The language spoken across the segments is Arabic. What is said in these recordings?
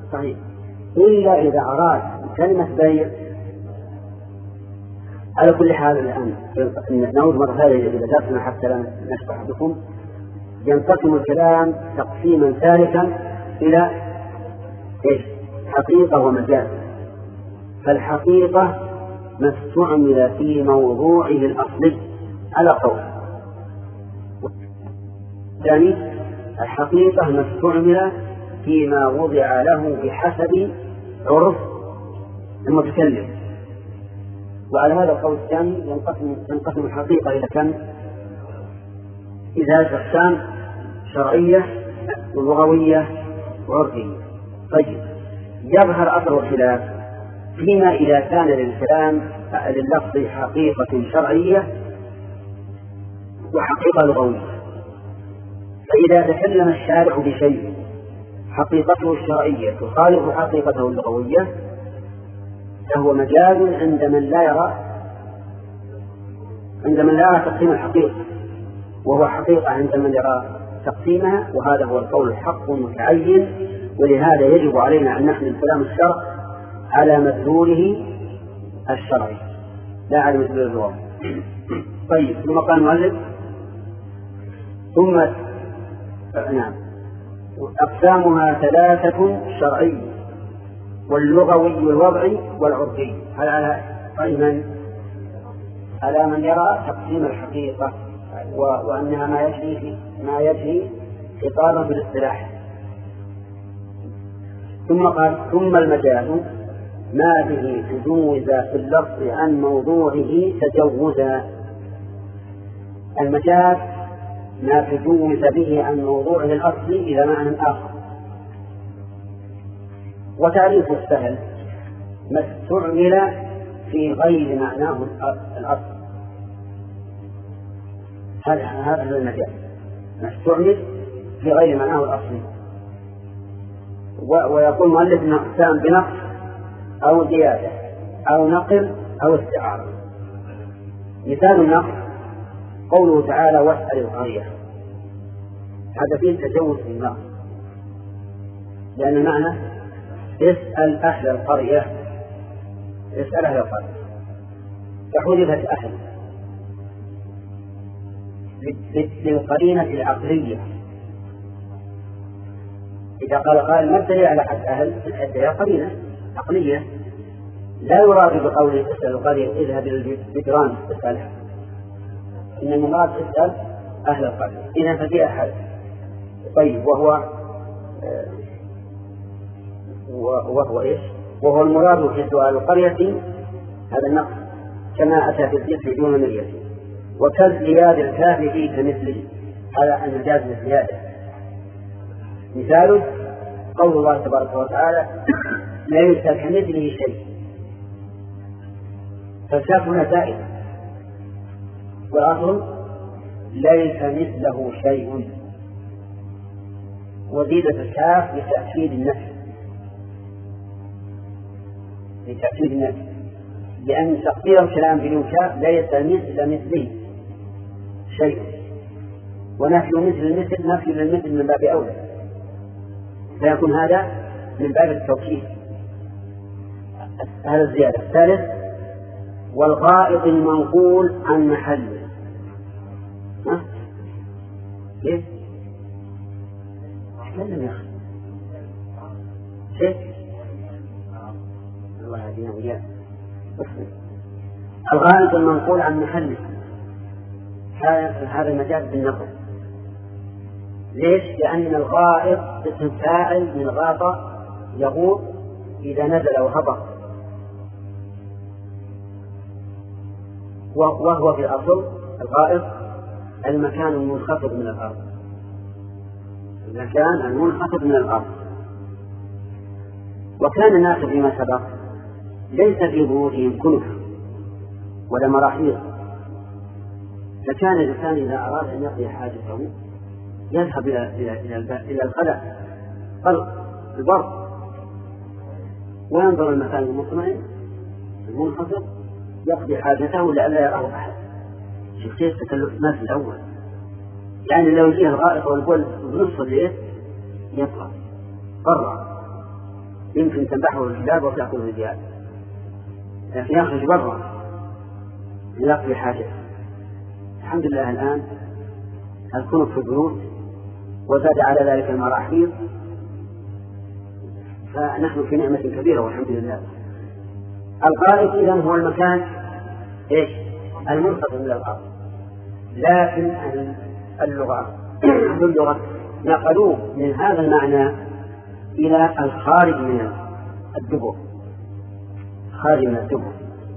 صحيح، إلا إذا أراد كلمة بيع. على كل حال الآن نعود مرة ثانية إذا درسنا حتى لا نشبع بكم. ينقسم الكلام تقسيما ثالثا إلى حقيقة ومجاز. فالحقيقة ما استعمل في موضوعه الأصلي على قول. الثاني الحقيقة ما استعمل فيما وضع له بحسب عرف المتكلم. وعلى هذا القول الثاني ينقسم الحقيقة إلى كم؟ إذا أقسام: شرعية ولغوية وعرفية. طيب، يظهر أثر الخلاف فيما إذا كان للكلام لللفظ حقيقة شرعية وحقيقة لغوية. فإذا تكلم الشارع بشيء حقيقته الشرعية تخالف حقيقته اللغوية فهو مجاز عند من لا يرى تقسيم الحقيقة، وهو حقيقة عند من يرى تقسيمها، وهذا هو القول الحق المتعين. ولهذا يجب علينا أن نحمل كلام الشرع على مدلوله الشرعي لا على مدلول اللغوي. طيب، ثم قال المؤلف: ثم نعم أقسامها ثلاثة: شرعي واللغوي والوضعي والعرفي. هل على من يرى تقسيم الحقيقة وأنها ما يجري خطابا بالاصطلاح. ثم قال: ثم المجاز ما به تجوز في اللفظ عن موضوعه تجوزا. المجاز ما تجوز به عن موضوعه الأصلي إلى معنى آخر. وتعريف السهل: ما استعمل في غير معناه الأصل. هذا هو المجاز، ما استعمل في غير معناه الأصلي. ويقول مؤلف إنه أقسام بنقص أو زيادة أو نقل أو استعارة. مثال النقص قوله تعالى: واسأل القرية. هذا فيه تجوز في النقص، لأن معنى اسأل أهل القرية، اسأل أهل القرية، فحذفت أهل للقرينة العقلية. إذا قال قائل: ما الدليل على حد أهل؟ الدليل قرينة عقلية، لا يراد بقوله اسأل القرية اذهب إلى الجدران اسألها، إن المراد اسأل أهل القرية. إذا ففي أحد. طيب، وهو إيش؟ وهو المراد في سؤال القرية هذا النقص كما أتى في الذكر دون مرية. وكالزيادة الكافي فيه كمثله، هذا المجاز بالزيادة. مثاله قول الله تبارك وتعالى: ليس كمثله شيء. فالكاف هنا زائد، والأصل ليس مثله شيء، وزيدت الكاف لتأكيد النفي، لأن تقدير الكلام بدون كاف: ليس مثله شيء، ونفي مثل نفي للمثل من باب أولى، فيكون هذا من باب التوكيد. هذا الزيادة. الثالث: والغائط المنقول عن محله. كيف؟ لم يخل شيء. الله يهدينا وإياه. الغائط المنقول عن محله، هذا المجاز بالنقل. ليش؟ لأن الغائط اسم فاعل من غاطة يغوط إذا نزل وهبط، وهو في الأصل الغائط المكان المنخفض من الأرض، المكان المنخفض من الأرض. وكان الناس فيما سبق ليس في بيوتهم كنف ولا مراحيض، فكان الإنسان إذا أراد أن يقضي حاجته يذهب إلى الخلاء البر وينظر المكان المطمئن المنخفض يقضي حاجته لئلا يراه أحد. شخصية تكلف ما في الأول، يعني لو جيه الغائط والبول بنصف الليل يبقى برا، يمكن تنبحه الكلاب وتأكله الذئاب، لكن يخرج برا ليقضي حاجته. الحمد لله الآن الكنف في البيوت، وزاد على ذلك المراحيض، فنحن في نعمة كبيرة والحمد لله. الغائط إذن هو المكان المنفصل من الأرض، لكن اللغة نقلوه من هذا المعنى إلى الخارج من الدبر، خارج من الدبر.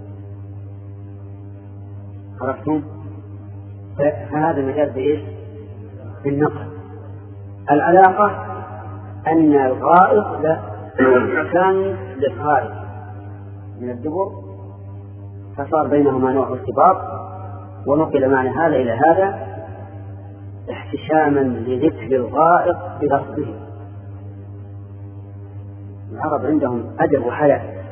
عرفتم؟ فهذا مجال بإيش؟ بالنقل. العلاقة أن الغائط مكان للخارج من الدبر، فصار بينهما نوع ارتباط، ونقل معنى هذا إلى هذا احتشاما لذكر الغائط بلفظه. العرب عندهم أدب وحياء،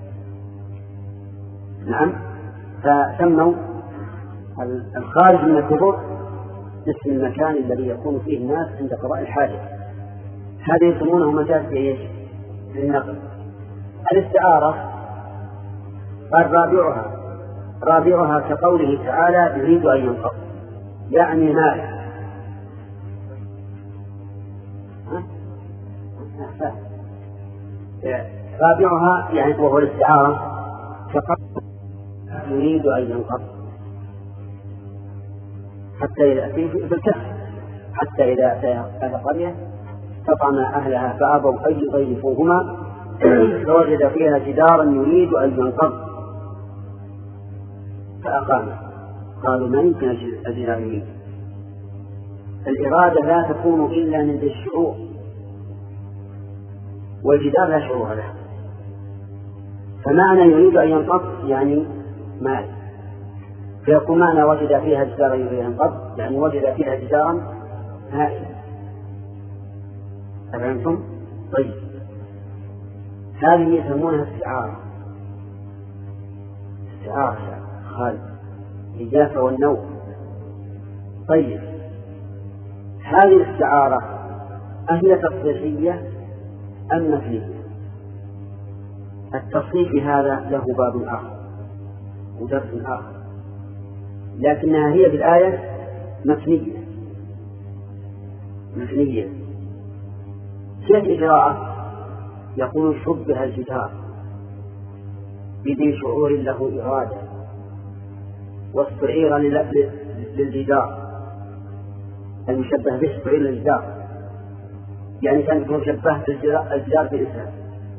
نعم، فسموا الخارج من الدبر اسم المكان الذي يكون فيه الناس عند قضاء الحاجة. هذا يسمونه مجاز بالنقل. الاستعارة قال رابعها كقوله تعالى يريد أن ينقض، يعني مال. رابعها يعني وهو الاستعارة كقوله يريد أن ينقض، حتى إذا أتيه في الكهف، حتى إذا أتى أهل قرية فطعم أهلها فأبوا أن يضيفوهما فوجد فيها جدارا يريد أن ينقض فأقام. قالوا ما يمكن الجدار يريد. الإرادة لا تكون إلا من ذي الشعور، والجدار لا شعور له. فمعنى يريد أن ينقض يعني مال، فيكون معنى وجد فيها جدارا يريد أن ينقض يعني وجد فيها جدارا هائلا. أفهمتم؟ طيب، هذه يسمونها استعارة خالد الإجافة والنوم. طيب، هذه الاستعارة أهي تصريحية أم نفية؟ التصريح هذا له باب آخر ودرس آخر، لكنها هي بالآية مفنية. كيف إجراءه؟ يقول شبه الجدار بذي شعور له إرادة، واستعير للجدار المشبه به استعير للجدار، يعني كان يكون شبه الجدار بإنسان،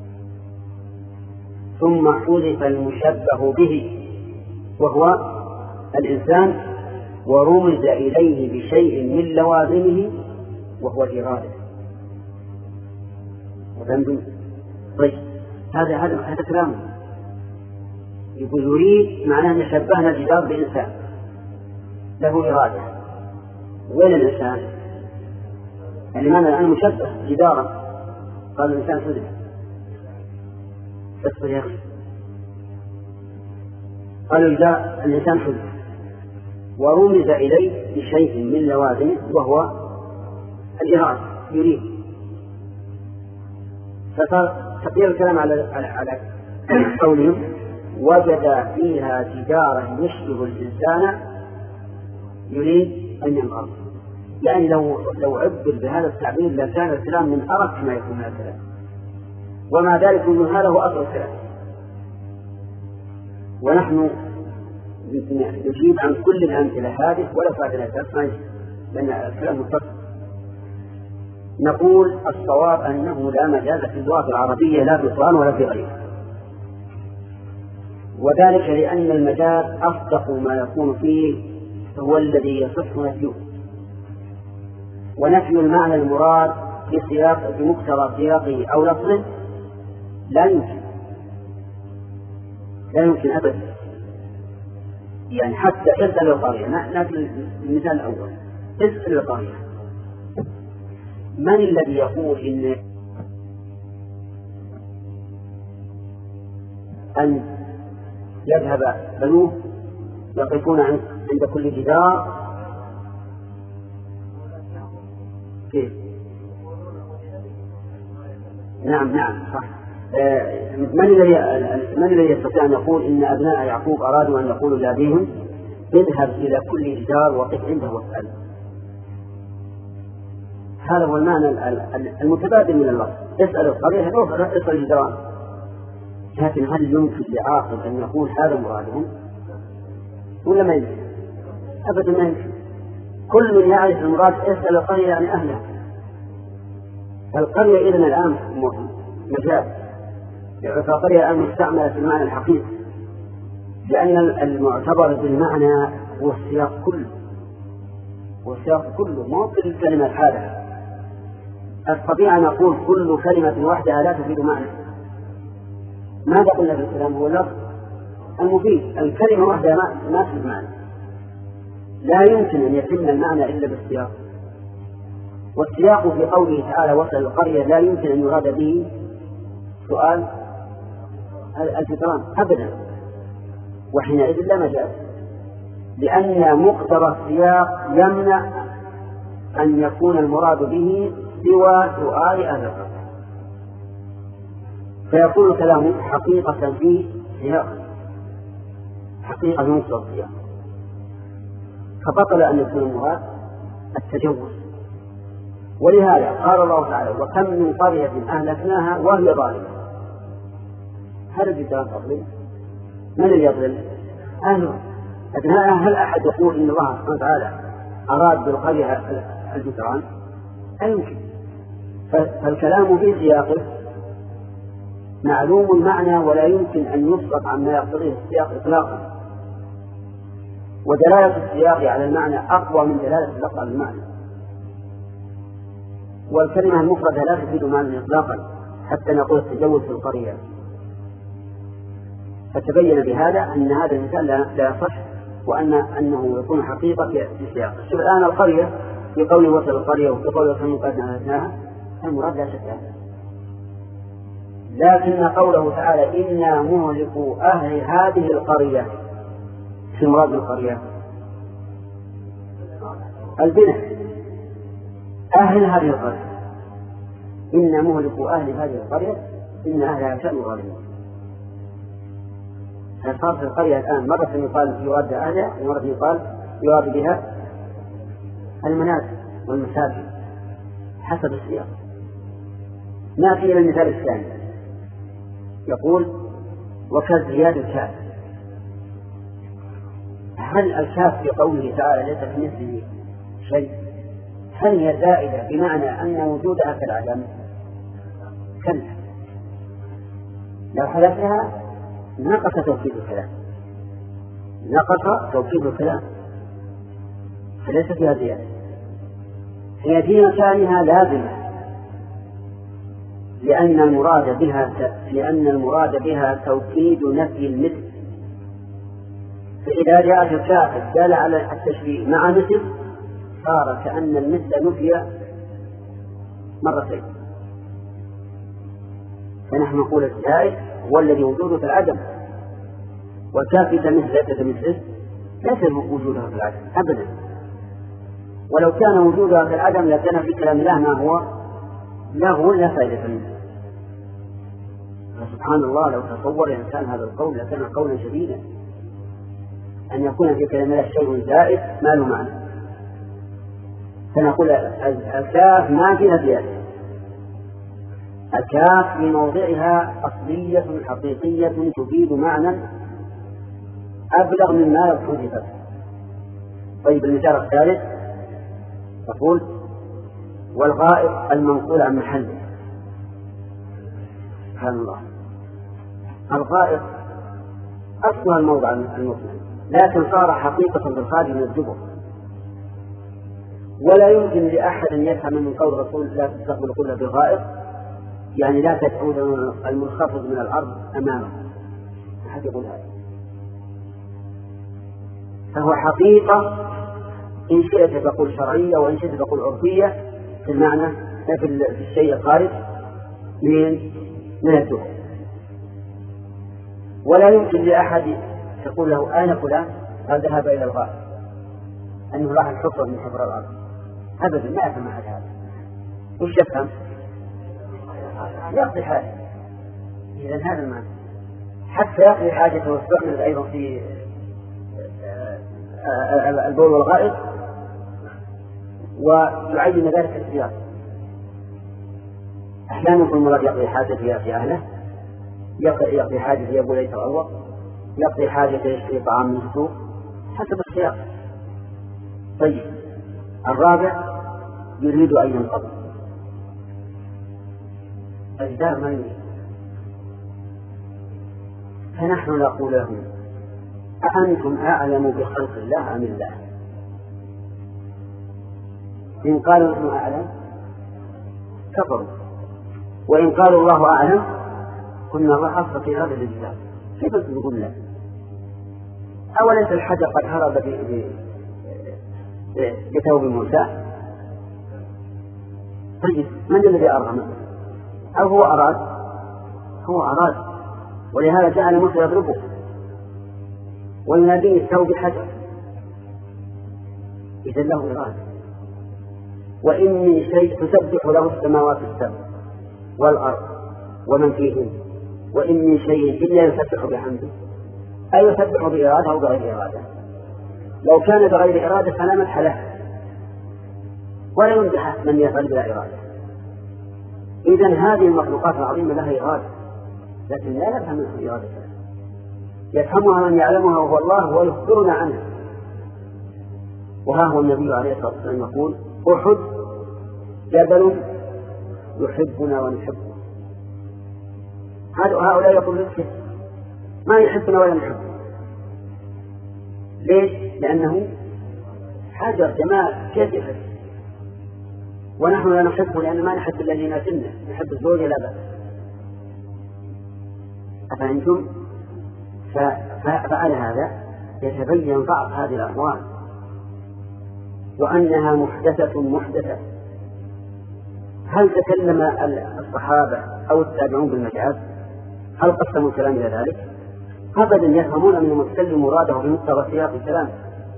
ثم حذف المشبه به وهو الإنسان، ورمز إليه بشيء من لوازمه وهو الإرادة. طيب، هذا كلام يقول يريد، معناه أن شبهنا الجدار بإنسان له إرادة. وين الإنسان؟ يعني معنى الآن مشبه جدارا، قال الإنسان حذف قالوا إذا الإنسان حذف ورمز إليه بشيء من لوازمه وهو الإرادة يريد، فصار تقدير الكلام على قولهم وجد فيها جدارا يشبه الإنسان يريد أن ينقض. يعني لو عبر بهذا التعبير لكان الكلام من أرق ما يكون هذا الكلام، ومع ذلك أن هذا هو أصل الكلام. ونحن نجيب عن كل الأمثلة هذه ولا فائدة لها لأن الكلام متصل. نقول الصواب أنه لا مجاز في اللغة العربية لا في القرآن ولا في غيره، وذلك لأن المجاز أصدق ما يكون فيه هو الذي يصح نفيه، ونفي المعنى المراد بمقتضى سياقه أو لفظه لا يمكن أبدا. يعني حتى اسأل القرية، نأتي المثال الأول، اسأل القرية من الذي يقول أن يذهب بنوه يقفون عند كل جدار؟ كيف؟ نعم صح، من الذي يستطيع أن يقول إن أبناء يعقوب أرادوا أن يقولوا لأبيهم اذهب إلى كل جدار وقف عنده واسأل؟ هذا هو المعنى المتبادل من اللفظ، اسأل القرية روح اسأل الجدران. لكن هل يمكن لعاقل أن يقول هذا مرادهم ولا ما يمكن؟ أبدا ما يمكن. كل يعرف المراد اسأل القرية يعني أهلها. القرية إذن الآن مجاز، القرية الآن مستعملة في المعنى الحقيقي، لأن المعتبر بالمعنى هو السياق كله، والسياق كله ما هو كل كلمة هذا. الطبيعة أن نقول كل كلمة وحدها لا تفيد معنى. ماذا قلنا في الكلام؟ هو اللفظ المفيد. الكلمة وحدها ما تفيد معنى، لا يمكن أن يتم المعنى إلا بالسياق. والسياق في قوله تعالى وصل القرية لا يمكن أن يراد به سؤال الجدران أبدا، وحينئذ لا مجال، لأن مقتضى السياق يمنع أن يكون المراد به سوى سؤال أهل القرية، فيكون كلامه حقيقة في سياق، حقيقة مقتضى السياق، فبطل أن يكون المراد التجوز. ولهذا قال الله تعالى وكم من قرية أهلكناها وهي ظالمة. هل الجدران تظلم؟ من اللي يظلم؟ أهلها. لكن هل أحد يقول إن الله سبحانه وتعالى أراد بالقرية الجدران؟ لا يمكن. فالكلام في سياقه معلوم المعنى ولا يمكن أن يسقط عما يقتضيه السياق إطلاقا، ودلالة السياق على المعنى أقوى من دلالة اللفظ على المعنى. والكلمة المفردة لا تفيد معنى إطلاقا حتى نقول التجوز في القرية. فتبين بهذا أن هذا المثال لا يصح، وأنه يكون حقيقة في السياق. شوف الآن القرية في قوله وصل القرية وفي قوله وصل قد أهلكناها المراد لا شك عنه، لكن قوله تعالى إنا مهلكوا أهل هذه القرية في مراد القرية البناء، أهل هذه القرية. إنا مهلكوا أهل هذه القرية إن أهلها كانوا ظالمين. صار في القرية الآن مرة يقال يراد أهلها ومرة يقال يراد بها المنازل والمساجد حسب السياق. نأتي إلى المثال الثاني، يقول وكالزياد الكاف. هل الكاف في قوله تعالى ليس كمثله شيء هل هي زائدة بمعنى أن وجودها كالعدم؟ كلا، لو حذفناها نقص توكيد الكلام، نقص توكيد الكلام، فليس فيها زيادة، هي في مكانها لازمة، لأن المراد بها توكيد نفي المثل. فإذا جاءت الكاف الدالة على التشبيه مع مثل صار كأن المثل نفي مرتين. فنحن نقول الزائد هو الذي وجوده في العدم، والكاف ليس كمثله ليس وجودها في العدم أبدا، ولو كان وجودها في العدم لكان في كلام الله ما هو له لا فائدة منه. سبحان الله، لو تصور الإنسان هذا القول لكان قولا شديدا، أن يكون في كلام الله شيء زائد ما له معنى. فنقول الكاف ما فيها زيادة، الكاف في موضعها أصلية حقيقية تفيد معنى أبلغ مما لو حذفت. طيب المثال الثالث تقول والغائط المنقول عن محله. سبحان الله، الغائط أصلها الموضع المسلم، لكن صار حقيقة بالخارج من الدبر، ولا يمكن لأحد أن يفهم من قول الرسول لا تستقبل كل بغائط، يعني لا تدعون المنخفض من الأرض أمامه، أحد يقول هذا. فهو حقيقة إن شئت تقول شرعية وإن شئت تقول عرفية في المعنى في الشيء الخارج من الدبر، ولا يمكن لأحد تقول له أنا فلان قد ذهب إلى الغائط أنه راح الحفر من حفر الأرض أبدا، ما أفهم أحد هذا. وش يفهم؟ يقضي حاله، إذا هذا المعنى حتى يقضي حاجته واستعمل أيضا في البول والغائط، ويعين ذلك السياق. أحيانا يكون المراد يقضي حاجته في أهله، يقضي حاجته يبول يتغوط، يقضي حاجته يشتري طعام من السوق، حسب السياق. طيب الرابع يريد أن ينقضي، الجدار ما يريد، فنحن نقول لهم أأنتم أعلم بخلق الله أم الله؟ إن قالوا نحن أعلم كفروا، وإن قالوا الله أعلم قلنا الله أصدق في هذا الجدار. كيف تقول لا؟ أوليس الحجر قد هرب بثوب موسى؟ طيب من الذي أرغم؟ أو هو أراد؟ هو أراد، ولهذا جعل موسى يضربه ويناديه الثوب حجر، إذا له إرادة. وإن من شيء تسبح له السماوات السبع والأرض ومن فيهن، وإن من شيء إلا يسبح بحمده، أي يسبح بإرادة أو بغير إرادة. لو كان بغير إرادة فلا مدح له ولا يمدح من يفعل بلا إرادة. إذن هذه المخلوقات العظيمة لها إرادة، لكن لا يفهم إرادتها، يفهمها من يعلمها وهو الله ويخبرنا عنها. وها هو النبي عليه الصلاة والسلام يقول أحد جبل يحبنا ونحبه. هؤلاء يقول لك ما يحبنا ولا نحبه. ليش؟ لأنه حجر جمال، كيف يحب؟ ونحن لا نحبه لأن ما نحب الذين يتمنا، نحب الزوج لا بأس. أفأنتم؟ فعلى هذا يتبين ضعف هذه الأقوال وأنها محدثة. هل تكلم الصحابة أو التابعون بالمجاز؟ هل قسموا الكلام إلى ذلك؟ أبدا، يفهمون من المتكلم مراده بمقتضى سياق الكلام.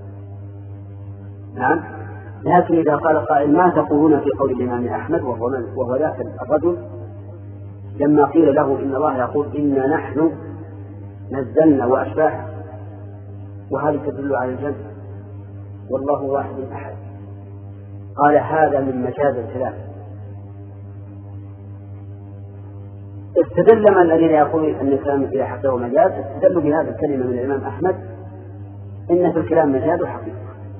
نعم، لكن إذا قال قائل ما تقولون في قول الإمام أحمد وهو ذاك الرجل لما قيل له إن الله يقول إنا نحن نزلنا وأشباح، وهذه تدل على الجمع والله واحد أحد، قال هذا من مجاز الكلام. استدل من الذين يقولون أن الكلام إذا حقه مجاز، استدلوا بهذا الكلمة من الإمام أحمد إن في الكلام مجاز وحقيقة،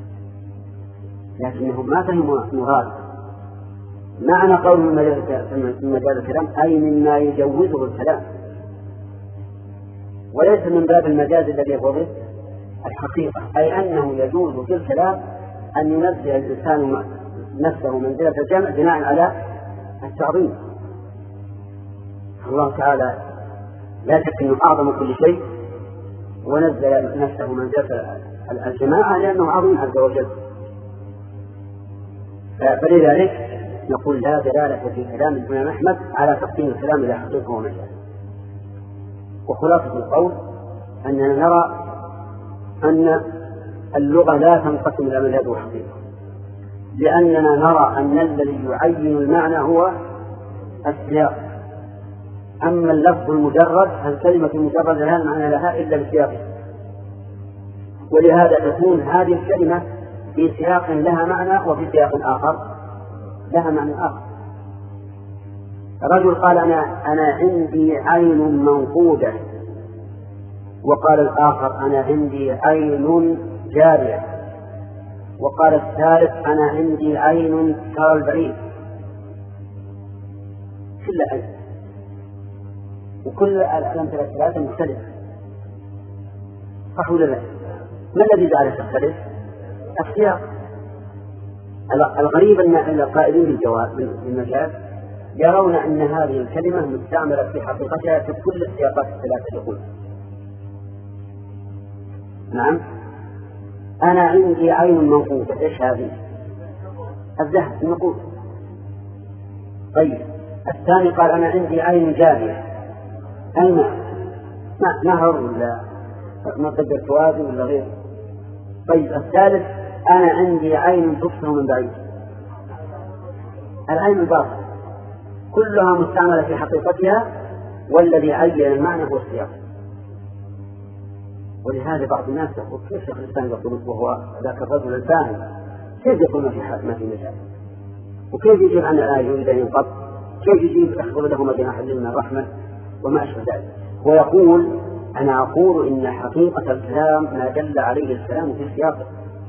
لكنهم ما فهموا مراد معنى قول من مجاز الكلام، أي مما يجوزه الكلام، وليس من باب المجاز الذي هو الحقيقة، أي أنه يجوز في الكلام أن ينزل الإنسان نفسه منزلة الجمع بناء على التعظيم. الله تعالى لا شك أنه أعظم كل شيء، ونزل نفسه منزلة الجماعة لأنه عظيم عز وجل. فلذلك نقول لا دلالة في كلام الإمام أحمد على تقسيم الكلام إلى حقيقة ومجاز. وخلاصة القول أننا نرى أن اللغة لا تنقسم إلى مجاز وحقيقة، لأننا نرى أن الذي يعين المعنى هو السياق. أما اللفظ المجرد فالكلمة المجرد لا معنى لها إلا بسياقه، ولهذا تكون هذه الكلمة في سياق لها معنى وفي سياق آخر لها معنى آخر. رجل قال أنا عندي عين منقودة، وقال الآخر أنا عندي عين جارية، وقال الثالث أنا عندي عين ترى البعيد، كل عين، وكل الأمثلة الثلاثة مختلفة، صح ولا لا؟ ما الذي جعل تختلف؟ السياق. الغريب أن القائلين بالجواب بالمجاز يرون أن هذه الكلمة مستعملة في حقيقتها في كل السياقات الثلاثة يقول. نعم، أنا عندي عين منقودة، إيش هذه؟ الذهب النقود. طيب الثاني قال أنا عندي عين جارية، الماء، نهر ولا مصدر توازي ولا غير. طيب الثالث أنا عندي عين تبصر من بعيد، العين الباصرة، كلها مستعملة في حقيقتها والذي عين المعنى هو السياق. ولهذا بعض الناس يقول كيف شيخ الإسلام يقول وهو ذاك الرجل الفاهم كيف يقول ما في مجال؟ وكيف يجيب عن الآية يريد أن ينقض؟ كيف يجيب يخبر له ما جناح من الرحمة وما أشبه ذلك؟ ويقول أنا أقول إن حقيقة الكلام ما دل عليه الكلام في سياقه،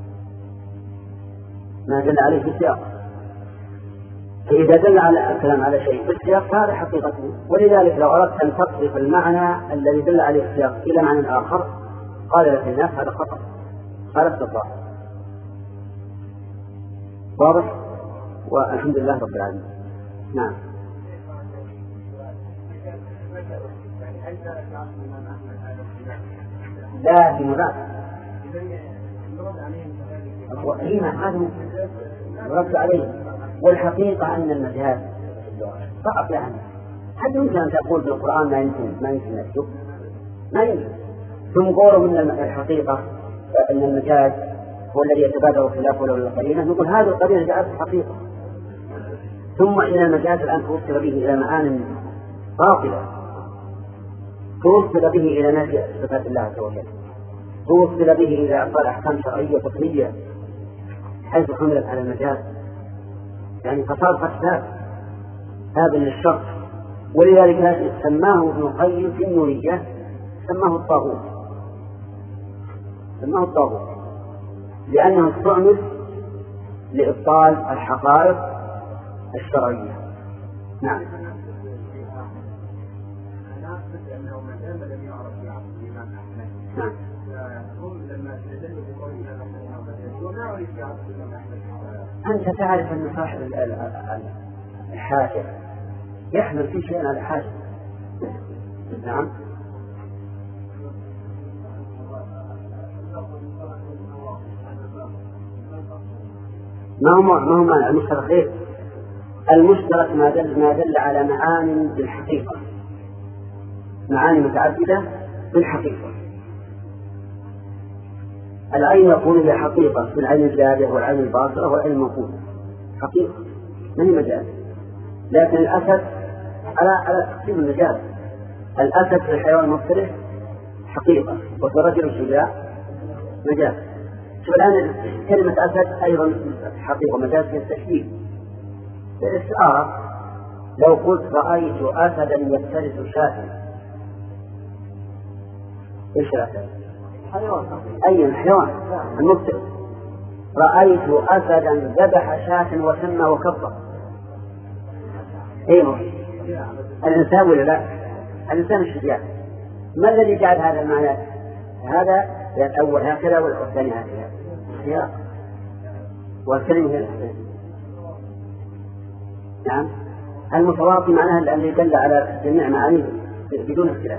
ما دل عليه في سياقه. فإذا دل على الكلام على شيء في السياق فهذا حقيقته. ولذلك لو أردت أن تصرف المعنى الذي دل عليه السياق إلى معنى آخر قال لك الناس هذا خطأ، خالفت الظاهر. واضح؟ والحمد لله رب العالمين. نعم. لا في مراد هذا رد عليه. والحقيقة أن المجاز فقط يعني هل يمكن أن تقول بالقرآن ما يمكن نكتب؟ ما يمكن. ثم قولوا من الحقيقة أن المجاز هو الذي يتبادر خلافه له القرينة، نقول هذه القرينة جاءت الحقيقة. ثم إن المجاز الآن توصل به إلى معان باطلة، توصل به إلى نفي صفات الله عز وجل، توصل به إلى إعطاء أحكام شرعية فقهية حيث حملت على المجاز، يعني فصار فساد هذا من الشر. ولذلك سماه ابن القيم في النورية سماه الطاغوت، سماه الطاغوت لأنه استعمل لإبطال الحقائق الشرعية. نعم. نعم. أنت تعرف أن صاحب الحاجة يحمل في شيء على حاجة. نعم. ما هو معنى المشترك غير المشترك ما دل على معاني بالحقيقة، معاني متعددة بالحقيقة. العين يقول هي حقيقة في العين الزاهدة والعين الباصرة والعين الموقوفة حقيقة ما هي مجاز. لكن الأسد على تقسيم المجاز، الأسد في الحيوان المفترس حقيقة وفي الرجل الشجاع مجاز. شوف الآن كلمة أسد أيضا حقيقة مجاز في التشبيه بالاستعارة. لو قلت رأيت أسدا يفترس شاة، إيش الأسد؟ أي حيوان المفترس. رأيت أسدا ذبح شاة وسمى وكبر. إيه الإنسان ولا لا؟ الإنسان الشجاع. ما الذي جعل هذا المعنى؟ هذا الأول هكذا والثاني هكذا سياق والكلمة هي الأحسن. نعم. المتواطي معناها الذي دل على جميع معانيه بدون اختلاف.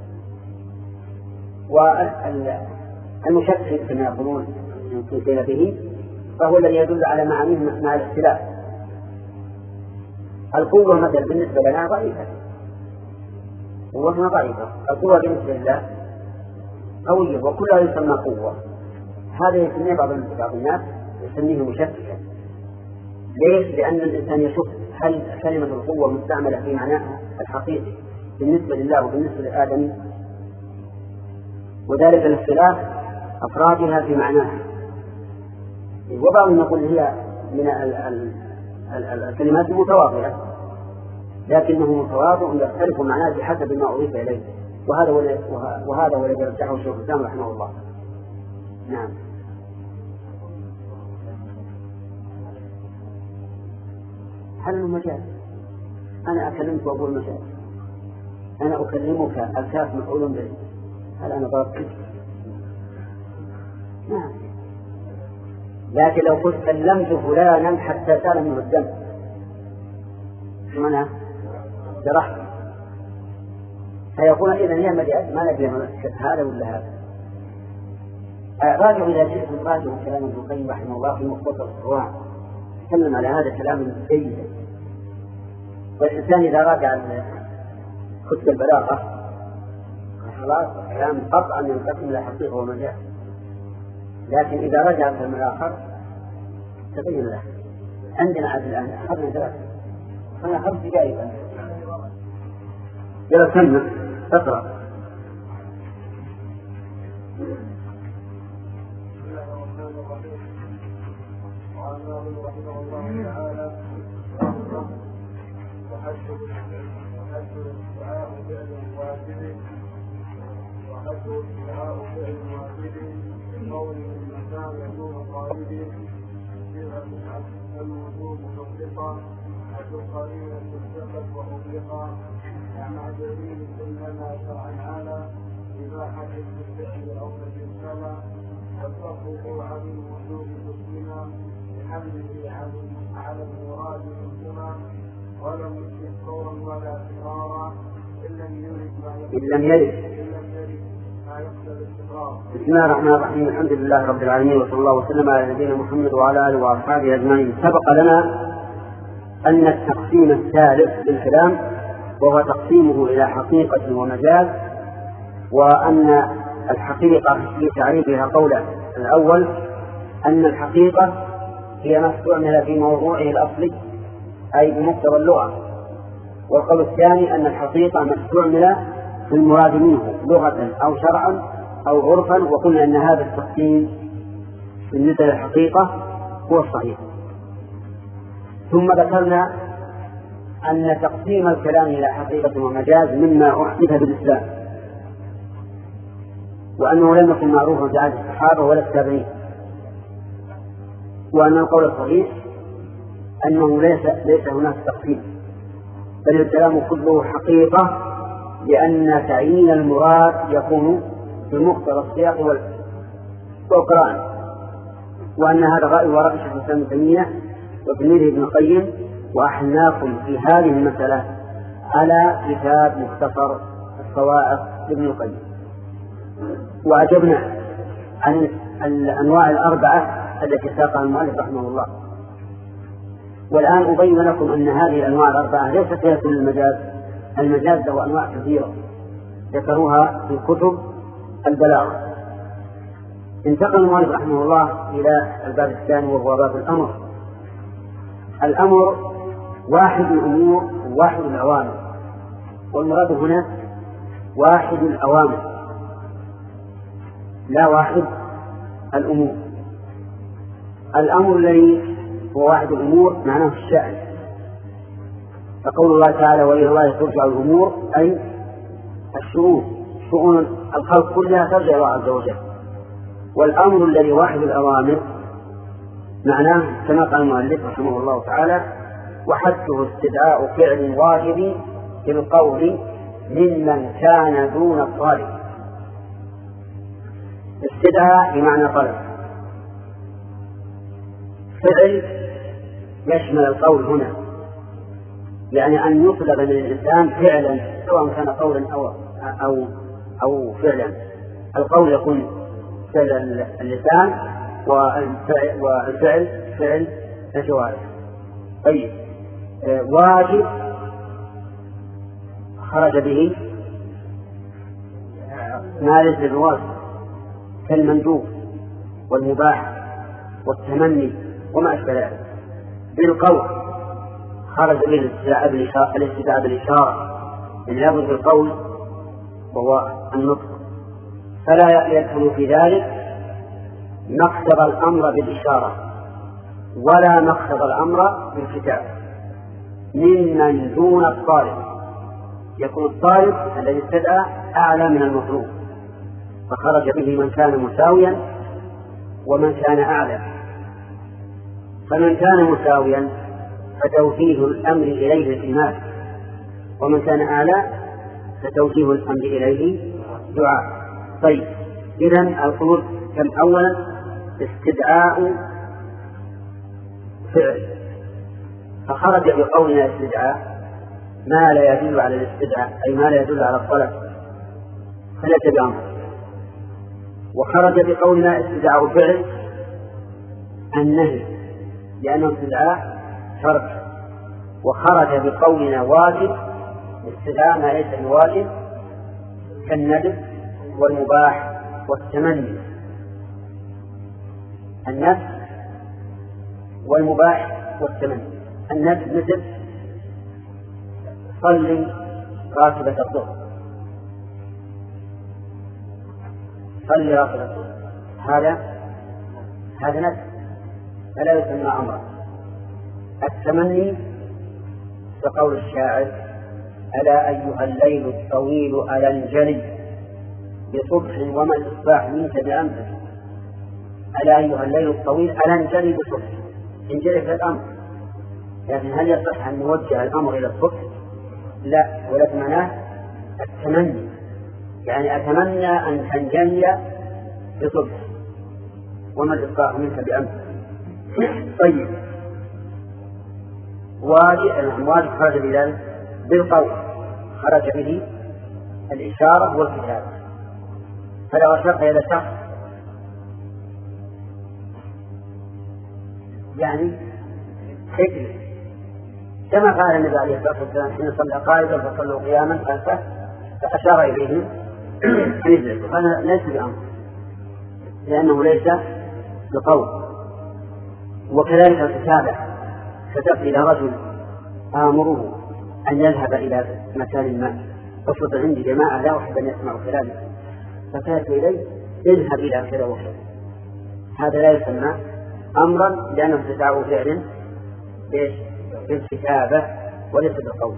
والمشكك كما يقولون يمكن به فهو الذي يدل على معانيه مع الاختلاف. القوة مثلا بالنسبة لنا ضعيفة، قوتنا ضعيفة. القوة بالنسبة لله قوية وكلها يسمى قوة. هذا يسميه بعض الناس يسميه مشككا. ليش؟ لأن الإنسان يشك هل كلمة القوة مستعملة في معناها الحقيقي بالنسبة لله وبالنسبة للآدمي، وذلك الاختلاف أفرادها في معناها. وبعضهم يقول هي من الكلمات المتواضعة، لكنه متواضع يختلف معناه بحسب ما أضيف إليه، وهذا هو الذي رجحه شيخ الإسلام رحمه الله. نعم. هل المجاز؟ أنا أكلمك وأقول مجاز، أنا أكلمك الكاف مفعول به، هل أنا ضربت؟ نعم. لكن لو قلت كلمت فلانا حتى سال منه الدم شو معناه؟ جرحت. فيقول إذا هي مجاز ما ندري هذا ولا هذا. راجع إلى شيخ راجع كلام ابن القيم رحمه الله في مختصر الصواع، تكلم على هذا كلام جيد. والإنسان إذا راجع كتب البلاغة خلاص كلام قطعا ينقسم إلى حقيقة ومجاز، لكن إذا رجع الكلام الآخر تبين له. عندنا عاد الآن أخذنا 3 دقائق. يلا سمع اقرأ. إن لم يرد. بسم الله الرحمن الرحيم. الحمد لله رب العالمين، وصلى الله وسلم على نبينا محمد وعلى آله وأصحابه أجمعين. سبق لنا أن التقسيم الثالث للكلام وهو تقسيمه إلى حقيقة ومجاز، وأن الحقيقة في تعريفها قولا الأول أن الحقيقة هي ما استعمل في موضوعه الأصلي أي بمقتضى اللغة، والقول الثاني أن الحقيقة ما استعمل في المراد منه لغة أو شرعا أو عرفا، وقلنا أن هذا التقسيم بالنسبة للحقيقة هو الصحيح. ثم ذكرنا أن تقسيم الكلام إلى حقيقة ومجاز مما أحدث بالإسلام، وأنه لم يكن معروفا في عهد الصحابة ولا التابعين، وأن القول الصحيح أنه ليس هناك تقسيم، بل الكلام كله حقيقة، لأن تعيين المراد يكون بمقتضى السياق والقرآن، وأن هذا رأي ورأي شيخ الإسلام ابن تيمية وتلميذه ابن القيم، وأحناكم في هذه المسألة على كتاب مختصر الصواعق لابن القيم. وأجبنا عن الأنواع الأربعة التي ساقها المؤلف رحمه الله. والآن أبين لكم أن هذه الأنواع الأربعة ليست هي كل المجاز له أنواع كثيرة ذكروها في كتب البلاغة. انتقل المؤلف رحمه الله إلى الباب الثاني وهو باب الأمر. الأمر واحد الأمور وواحد الأوامر، والمراد هنا واحد الأوامر لا واحد الأمور. الأمر الذي هو واحد الأمور معناه الشأن، فقول الله تعالى وإلى الله ترجع الأمور أي شؤون الخلق كلها ترجع الله عز وجل. والأمر الذي واحد الأوامر معناه كما قال المؤلف رحمه الله تعالى وحده استدعاء فعل واجب بالقول ممن كان دون الطالب. استدعاء بمعنى طلب، فعل يشمل القول هنا، يعني أن يطلب من الإنسان فعلا سواء كان قولا أو فعلا. القول يكون فعل اللسان، والفعل فعل الجوارح. طيب واجب خرج به ما ليس بالواجب كالمندوب والمباح والتمني وما أشبه ذلك. بالقول خرج به الاستدعاء بالإشارة، من يبدو بالقول وهو النطق، فلا يدخل في ذلك مقتضى الأمر بالإشارة ولا مقتضى الأمر بالكتاب ممن دون الطالب. يكون الطالب الذي استدعى أعلى من المطلوب، فخرج به من كان مساويا ومن كان أعلى. فمن كان مساويا فتوجيه الأمر إليه الإيمان، ومن كان أعلى فتوجيه الأمر إليه دعاء. طيب إذن القول كم؟ أولا استدعاء فعل، فخرج بقولنا استدعاء ما لا يدل على الاستدعاء أي ما لا يدل على الطلب فليس بأمر. وخرج بقولنا استدعاء فعل النهي لأنه استدعاء شرط. وخرج بقولنا واجب استدعاء ما ليس بواجب كالندب والمباح والتمني. النفس والمباح والتمني. النفس مثل صلي راتبة الظهر، صلي راتبة الظهر، هذا نفس فلا يسمى أمرا. التمني كقول الشاعر: ألا أيها الليل الطويل ألا انجلي بصبح وما الإصباح منك بأمس. ألا أيها الليل الطويل ألا انجلي بصبح، انجلي في الأمر، لكن هل يصح أن نوجه الأمر إلى الصبح؟ لا، ولكن معناه التمني، يعني أتمنى أن تنجلي بصبح وما الإصباح منك بأمس. طيب، واجب خرج بذلك بالقول، خرج به الإشارة والكتابة. فلو أشرت إلى شخص يعني حكم، كما قال النبي عليه الصلاة والسلام: حين صلى قائدا فصلوا قياما، فأشار إليهم أن يجلسوا. هذا ليس بأمر، لأنه ليس بقول. وكذلك الكتابة، كتبت إلى رجل آمره أن يذهب إلى مكان ما، أصبت عندي جماعة لا أحب أن يسمعوا كلامي، فكتبت إليه: اذهب إلى كذا وكذا. هذا لا يسمى أمرا، لأنه استدعاء فعل بالكتابة وليس بالقول.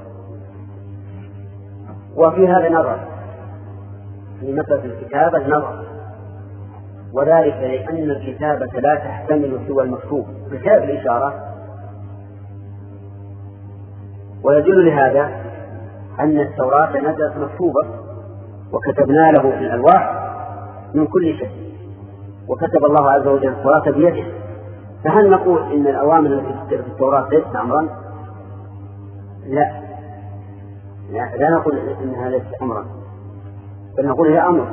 وفي هذا نظر، في مسألة الكتابة نظر، وذلك لأن الكتابة لا تحتمل سوى المكتوب بسبب الإشارة. ويدل لهذا أن التوراة نزلت مكتوبة، وكتبنا له في الألواح من كل شيء، وكتب الله عز وجل التوراة بيده. فهل نقول إن الأوامر التي في التوراة ليست أمرا؟ لا نقول إنها ليست أمرا، بل نقول هي أمر.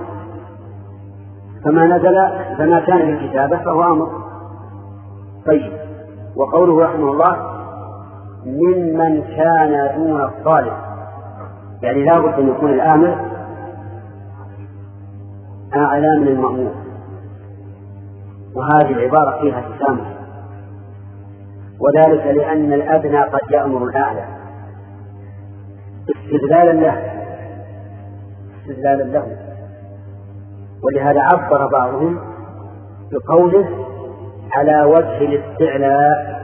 فما كان في الكتابة فهو أمر. طيب، وقوله رحمه الله: ممن كان دون الطالب، يعني لا بد أن يكون الآمر أعلى من المأمور، وهذه العبارة فيها تسامح، وذلك لأن الأدنى قد يأمر الأعلى استدلالا له. ولهذا عبر بعضهم بقوله: على وجه الاستعلاء،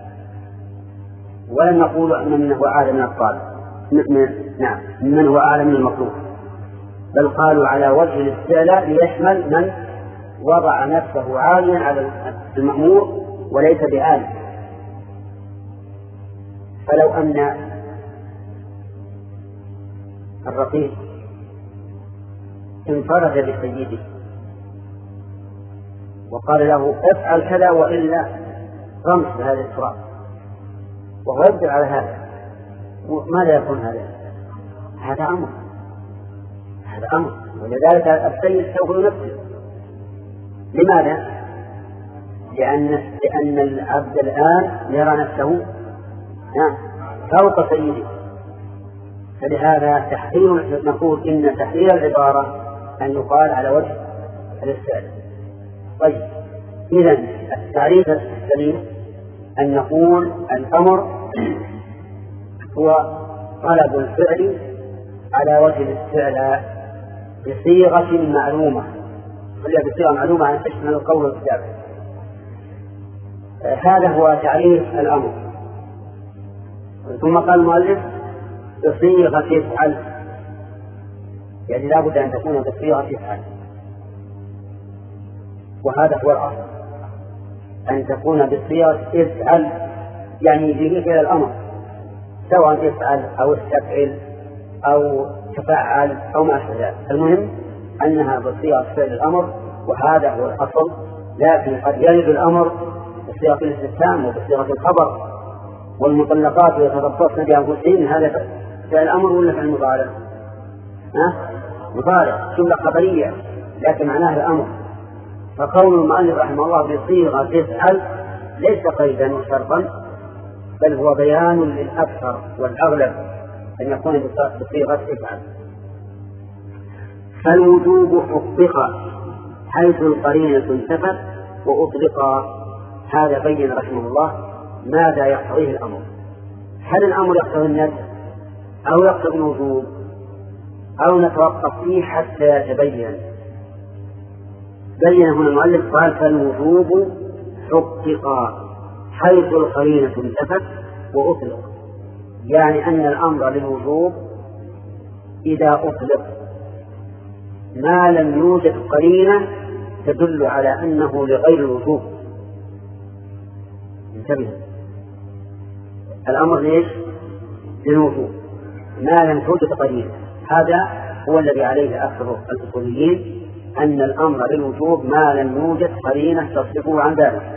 ولم نقول من هو أعلى من الطالب، من هو أعلى من المطلوب، بل قالوا على وجه الاستعلاء ليشمل من وضع نفسه عاليا على المأمور وليس بعالي. فلو أن الرقيق انفرد بسيده وقال له: افعل كذا وإلا رمس بهذا التراب، وهو يقدر على هذا، ماذا يكون هذا؟ هذا أمر، ولذلك السيد سوف ينفذ. لماذا؟ لأن العبد الآن يرى نفسه فوق سيده. فلهذا نقول إن تحرير العبارة أن يقال على وجه الاستعلاء. طيب، إذن التعريف السليم أن نقول الأمر هو طلب الفعل على وجه الاستعلاء بصيغة معلومة، بصيغة معلومة أن تشمل القول والكتابة. هذا هو تعريف الأمر. ثم قال المؤلف: بصيغة افعل، يعني لا بد أن تكون بصيغة افعل، وهذا هو الأصل، أن تكون بصيغة افعل، يعني به فعل الأمر، سواء افعل أو استفعل أو تفعل أو ما أشبه ذلك. المهم أنها بصيغة فعل الأمر، وهذا هو الأصل. لكن قد يرد الأمر بصيغة الاستفهام وبصيغة الخبر، والمطلقات يتربصن بأنفسهن، هذا فعل الأمر ولا فعل مضارع؟ مضارع، جملة خبرية لكن معناها الأمر. فقول المؤلف رحمه الله بصيغة افعل ليس قيدا وشرطا، بل هو بيان للأكثر والأغلب أن يكون بصيغة افعل. فالوجوب حقق حيث القرينة انتفت وأطلق. هذا بين رحمه الله ماذا يقتضيه الأمر. هل الأمر يقتضي الندب أو يقتضي الوجوب؟ أو نتوقف فيه حتى يتبين. بين هنا المؤلف قال فالوجوب حقق حيث القرينة انتفت وأطلق، يعني أن الأمر للوجوب إذا أطلق ما لم يوجد قرينة تدل على أنه لغير الوجوب. انتبه، الأمر ليش؟ للوجوب ما لم توجد قرينة. هذا هو الذي عليه أكثر الأصوليين، أن الأمر للوجوب ما لم يوجد قرينة تصرفه عن ذلك.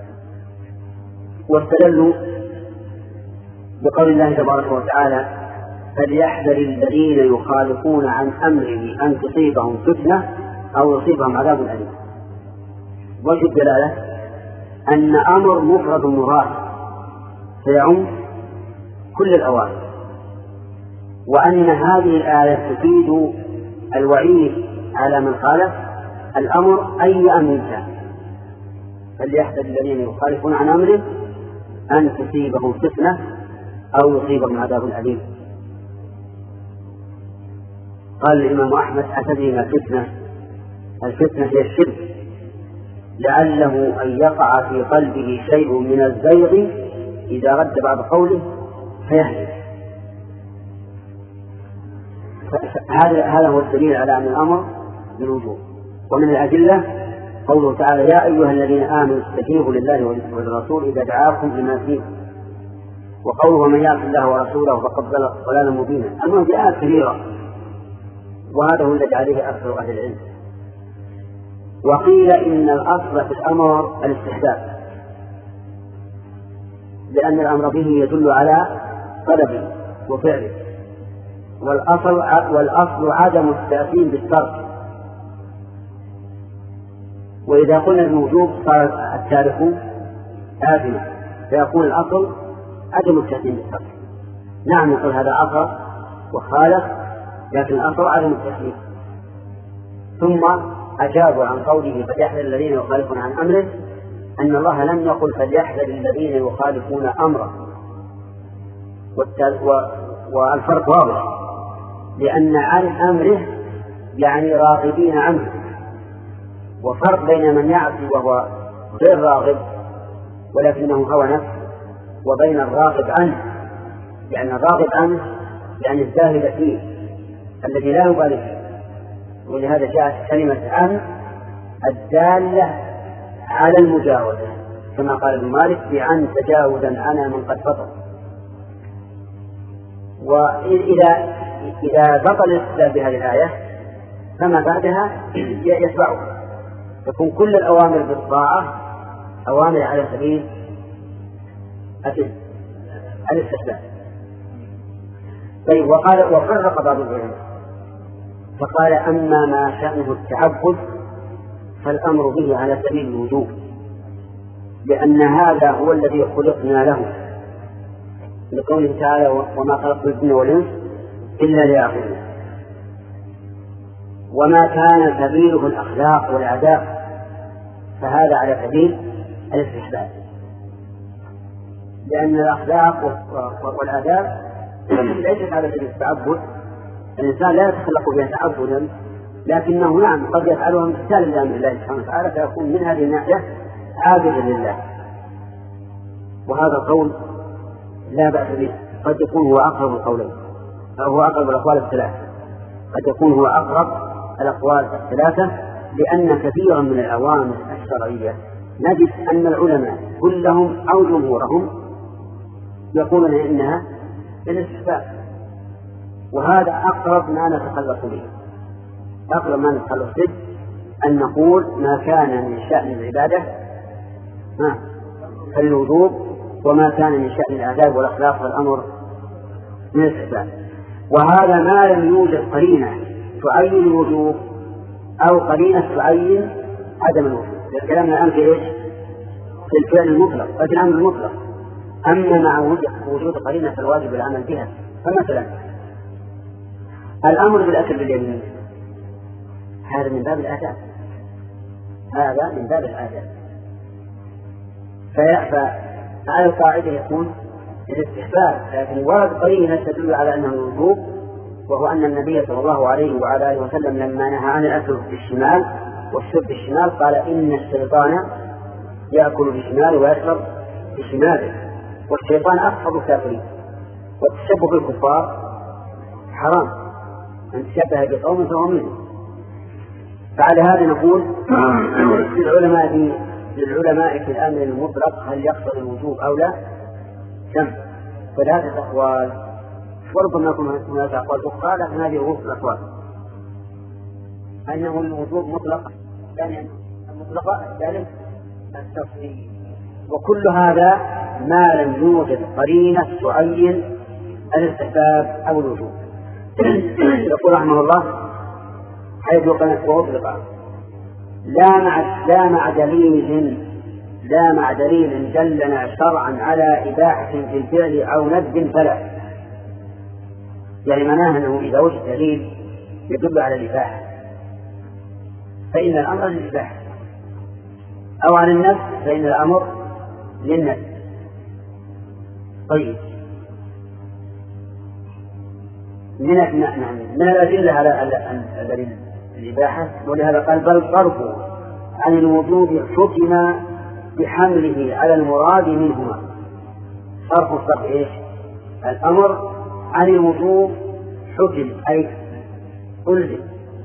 واستدلوا بقول الله تبارك وتعالى فليحذر الذين يخالفون عن أمره أن تصيبهم فتنة أو يصيبهم عذاب أليم. وجه الدلالة أن أمر مفرد مراد فيعم كل الأوامر، وأن هذه الآية تفيد الوعيد على من خالف الأمر أي أمر كان. فليحذر الذين يخالفون عن أمره أن تصيبهم فتنة أو يصيبهم عذاب أليم. قال الإمام أحمد أتدري ما الفتنة؟ الفتنة هي الشرك، لعله أن يقع في قلبه شيء من الزيغ إذا رد بعض قوله فيهلك. هذا هو الدليل على أن الأمر بالوجوب. ومن الأدلة قوله تعالى يا أيها الذين آمنوا استجيبوا لله وللرسول إذا دعاكم لما فيه، وقوله من يعص الله ورسوله فقد ضل ضلالا مبينا. أما في آيات كبيرة، وهذا هو الذي عليه أكثر أهل العلم. وقيل إن الأصل في الأمر الاستحباب، لأن الأمر به يدل على طلبه وفعله، والأصل عدم التأثير بالترك. وإذا قلنا الوجوب صار التارك آثما، فيكون الأصل عدم التأثير بالترك. نعم نقول هذا أصل وخالف، لكن الأصل عدم التأثير. ثم أجابوا عن قوله فليحذر الذين يخالفون عن أمره أن الله لم يقل فليحذر الذين يخالفون أمره، والفرق واضح، لأن عن أمره يعني راغبين عنه، وفرق بين من يعصي وهو غير راغب ولكنه هوى نفس، وبين الراغب عنه، يعني الراغب عنه يعني الزاهد فيه الذي لا يبالي فيه. ولهذا جاءت كلمة عن الدالة على المجاوزة، كما قال ابن مالك بعن تجاوزا أنا من قد فطر. وإذا بطل الاستدلال بهذه الآية فما بعدها يتبعه، تكون كل الأوامر بالطاعة أوامر على سبيل الاستحباب. طيب، وفرق بعض العلماء فقال أما ما شأنه التعبد فالأمر به على سبيل الوجوب، لأن هذا هو الذي خلقنا له، لقوله تعالى وما خلقت الجن والإنس إلا ليعبدون. وما كان سبيله الأخلاق والآداب فهذا على سبيل الاستحباب، لأن الأخلاق والآداب ليست على سبيل التعبد. الإنسان لا يتخلق بها تعبدا، لكنه نعم قد يفعلها امتثالا لأمر الله سبحانه وتعالى، فيكون من هذه الناحية عابدا لله. وهذا القول لا بأس به، قد يكون هو أقرب القولين، أو هو أقرب الأقوال الثلاثة، قد يكون هو أقرب الأقوال الثلاثة، لأن كثيرا من الأوامر الشرعية نجد أن العلماء كلهم أو جمهورهم يقولون إنها للاستحباب، وهذا أقرب ما نتخلص به. أقرب ما نتخلص به أن نقول ما كان من شأن العبادة فالوجوب، وما كان من شأن الآداب والأخلاق والأمر من الاستحباب. وهذا ما لم يوجد قرينة تعين الوجوب أو قرينة تعين عدم الوجوب. الكلام الآن في إيش؟ في الفعل المطلق، في الأمر المطلق. أما مع وجود قرينة الواجب العمل بها، فمثلا الأمر بالأكل باليمين هذا من باب الآداب، هذا من باب الآداب، فعلى القاعدة يكون الاستحباب، لكن ورد قرينة تدل على أنه الوجوب وهو أن النبي صلى الله عليه وعلى آله وسلم لما نهى عن الأكل بالشمال والشرب بالشمال قال إن الشيطان يأكل بالشمال ويشرب بشماله، والشيطان أكثر الكافرين، والتشبه بالكفار حرام، أن تشبه بقوم فهو منهم. فعلى هذا نقول للعلماء في الأمر المطلق هل يقتضي الوجوب أو لا؟ كم؟ ثلاثة أقوال، وربما يكون هناك أقوال أخرى، لكن هذه هو الأقوال، أنه الوجوب مطلق، ثانيا المطلقة، الثالث التفصيل. وكل هذا ما لم يوجد قرينة تعين الاستحباب أو الوجوب. يقول رحمه الله حيث وأطلق لا مع دليل دلنا شرعا على إباحة في الفعل أو ندب فلا. يعني معناه أنه إذا وجد دليل يدل على الإباحة فإن الأمر للإباحة، أو على الندب فإن الأمر للندب. طيب، من الأدلة على الإباحة، ولهذا قال بل صرفه عن الوجوب حكم بحمله على المراد منهما. صرف إيش؟ الأمر عن الوجوب حكم أي ألزم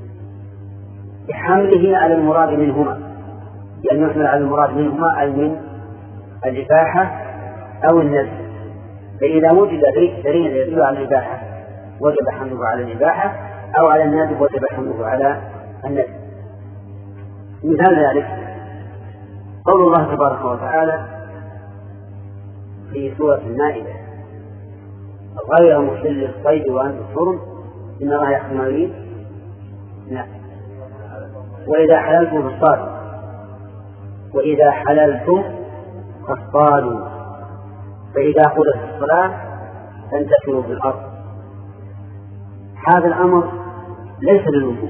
بحمله على المراد منهما، يعني يحمل على المراد منهما أي من الإباحة أو الندب. فإذا وجد دليل يدل على الإباحة وجب حمله على الإباحة، أو على الندب وجب حمله على الندب. مثال ذلك قول الله تبارك وتعالى في سورة المائدة غير محل الصيد وأنتم حرم إن الله يحكم ما يريد. وإذا حللتم فاصطادوا وإذا حللتم فاصطادوا فإذا قضت الصلاة فانتشروا في الأرض. هذا الأمر ليس للوجوب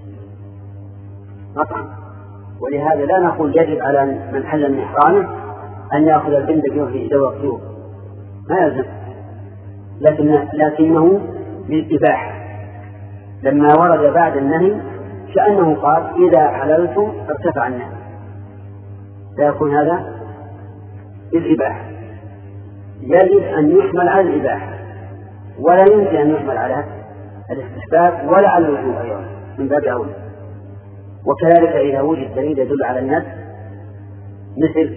قطعا، ولهذا لا نقول يجب على من حل من إحرامه أن يأخذ البند في إدوى الطيور، ما يلزم، لكنه للإباحة لما ورد بعد النهي، كأنه قال إذا حللتم ارتفع النهي، فيكون هذا للإباحة. يجب أن يحمل على الإباحة ولا يمكن أن يحمل على الاستحباب ولا على الوجوب أيضا من باب أولى. وكذلك إذا وجد دليل يدل على الندب مثل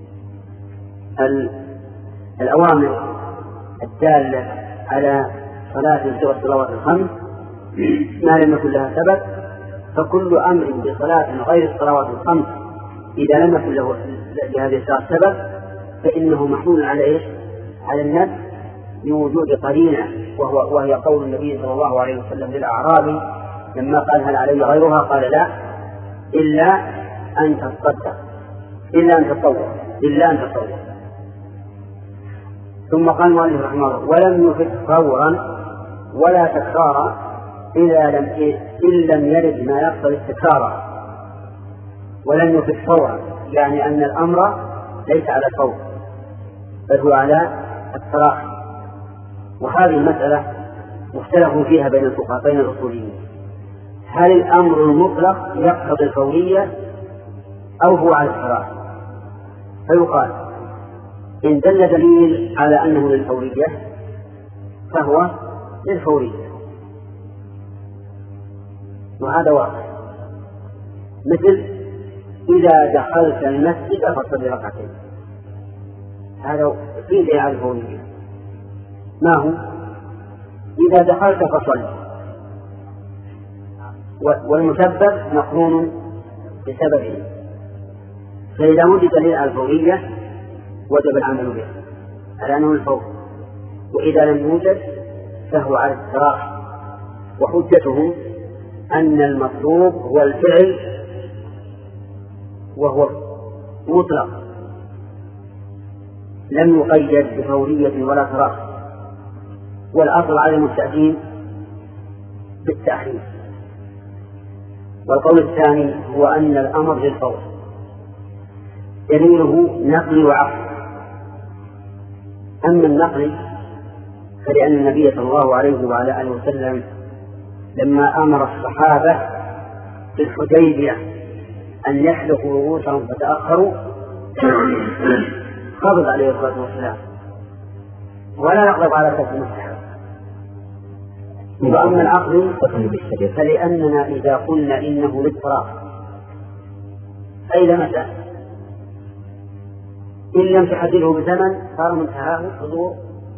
الأوامر الدالة على صلاة سوى الصلوات الخمس ما لم يكن لها سبب، فكل أمر بصلاة غير الصلوات الخمس إذا لم يكن له لهذه الصلاة سبب فإنه محمول على إيش؟ على الندب لوجود قرينة، وهي قول النبي صلى الله عليه وسلم للأعرابي لما قال هل علي غيرها؟ قال لا إلا أن تتصدق إلا أن تطوع. ثم قال المؤلف رحمه الله ولم يفد فورا ولا تكرارا إن لم يرد ما يقتضي التكرار. ولم يفد فورا يعني أن الأمر ليس على الفور بل هو على التراخي، وهذه المسألة مختلف فيها بين الفقهاء بين الأصوليين، هل الأمر المطلق يقتضي الفورية أو هو على التراخي؟ فيقال إن دل دليل على أنه للفورية فهو للفورية، وهذا واضح، مثل إذا دخلت المسجد فصل ركعتين، هذا في دليل على الفورية. ما هو؟ إذا دخلت فصل، والمسبب مقرون بسببه، فإذا وجد دليل على الفورية وجب العمل به على أنه الفور، وإذا لم يوجد فهو على التراخي. وحجتهم أن المطلوب هو الفعل وهو مطلق لم يقيد بفورية ولا تراخي، والأصل عدم التأثير بالتأخير. والقول الثاني هو أن الأمر للفور دليله نقل وعقل. أما النقل فلأن النبي صلى الله عليه وعلى آله وسلم لما أمر الصحابة في الحديبية أن يحلقوا رؤوسهم فتأخروا قبض عليه الصلاة والسلام ولا يقبض على كف المستحب. وأما العقل فلأننا إذا قلنا إنه للفراغ أي متى إن لم تحدده بزمن صار منتهاه حضور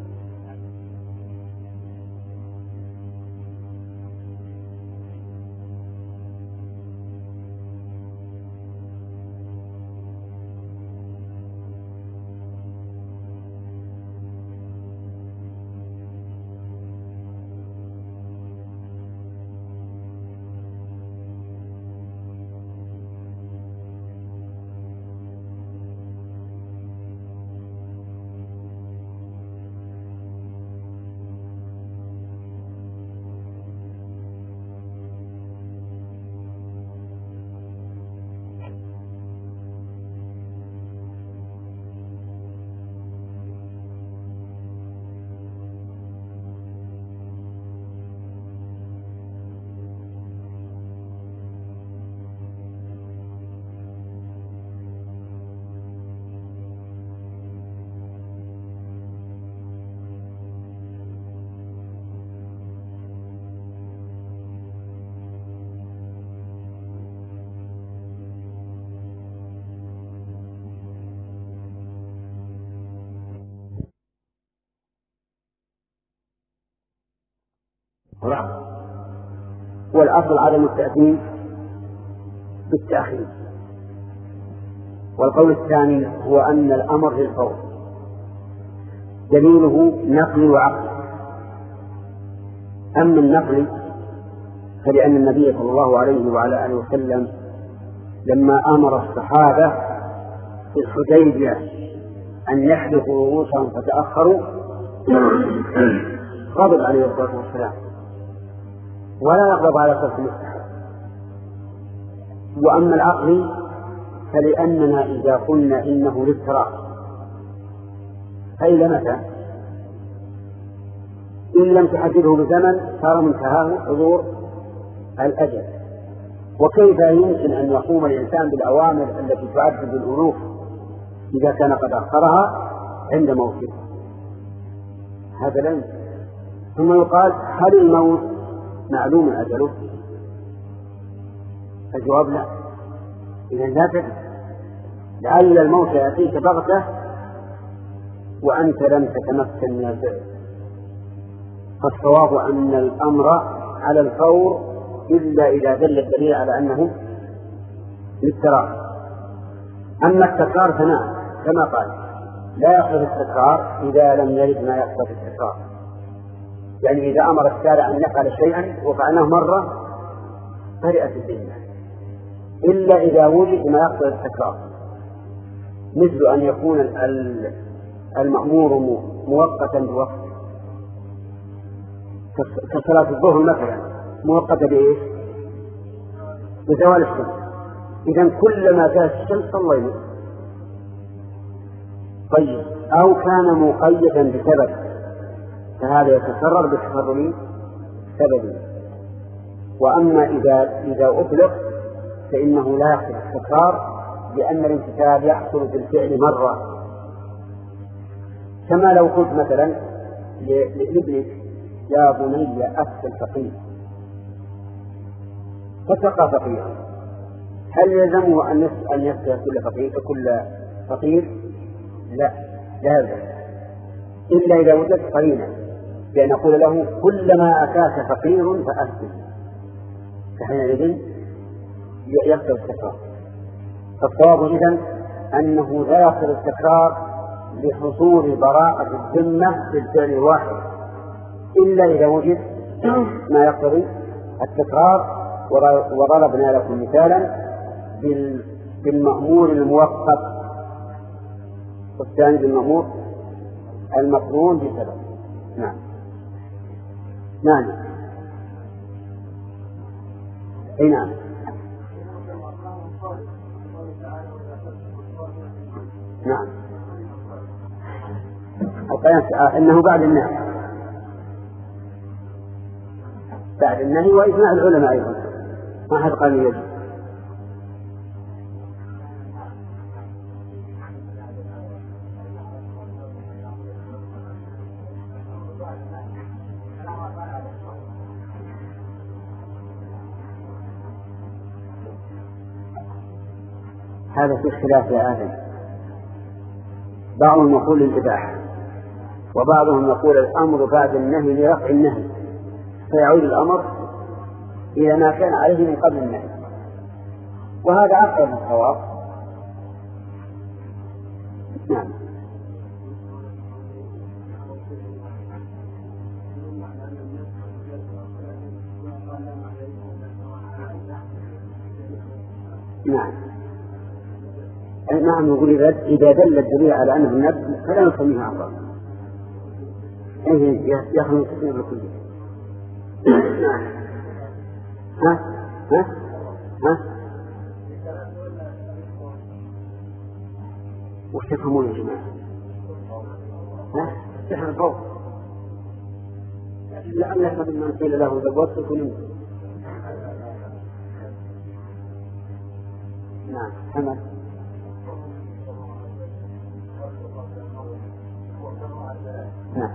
والأصل عدم التأثيم بالتأخير. والقول الثاني هو أن الأمر للفور دليله نقل وعقل. أما النقل فلأن النبي صلى الله عليه وعلى آله وسلم لما أمر الصحابة في الحديبية أن يحلقوا رؤوسهم فتأخروا غضب عليه الصلاة والسلام ولا يغضب على كف المستحب. وأما العقل فلأننا إذا قلنا إنه للفراغ أي متى إن لم تحدده بزمن صار منتهاه حضور الأجل. وكيف يمكن أن يقوم الإنسان بالأوامر التي تعدد الألوف إذا كان قد أخرها عند موته؟ هذا لا يمكن. ثم يقال هل الموت معلوم أجله؟ الجواب لا. إذن لا تدري، لعل الموت يأتيك بغتة وأنت لم تتمكن من الفعل. فالصواب أن الأمر على الفور إلا إذا دل الدليل على أنه للتراخي. أما التكرار فنعم كما قال لا يقتضي التكرار إذا لم يرد ما يقتضي التكرار. يعني إذا أمر الشارع أن نفعل شيئا وفعلناه مرة برئت الذمة، إلا إذا وجد ما يقتضي التكرار، مثل أن يكون المأمور مؤقتا بوقت كصلاة الظهر مثلا مؤقتة بإيش؟ بزوال الشمس. إذن كلما زالت الشمس صلينا. طيب أو كان مقيدا بسبب فهذا يتكرر بتكرر سبب. وأما إذا أطلق فإنه لا يحصل التكرار لأن الامتثال يحصل بالفعل مرة. كما لو قلت مثلا لابنك يا بني أفتى الفقير فتقى فقيرا، هل يلزمه أن يفتى كل فقير؟ لا يلزم، إلا إذا وجدت قرينة بأن نقول له كلما أتاك فقير فأفتي، فحينئذ يحصل التكرار. فالصواب إذن أنه لا يحصل التكرار لحصول براءة الذمة بالفعل الواحد، إلا إذا وجد ما يقتضي التكرار. وضربنا لكم مثالا بالمأمور الموقت، والثاني بالمأمور المقرون بسبب. نعم نعم أي نعم. نعم إنه بعد الناس بعد النهي وإجماع العلماء أيضا، ما حد قال يجب. هذا في خلاف يا آدم، بعضهم يقول الإباحة، وبعضهم يقول الأمر بعد النهي لرفع النهي، فيعود الأمر إلى ما كان عليه من قبل النهي، وهذا أقرب الصواب. نعم. نعم. نعم، نقول إذا دل الدليل على أنه النفس فلا نسميه أمرا، يخلص التصنيف الكلي. ها ها ها وش تفهمون يا جماعة؟ ها سحر الفوق، لأنك من قيل له ذبوت كل. نعم حمد. نعم.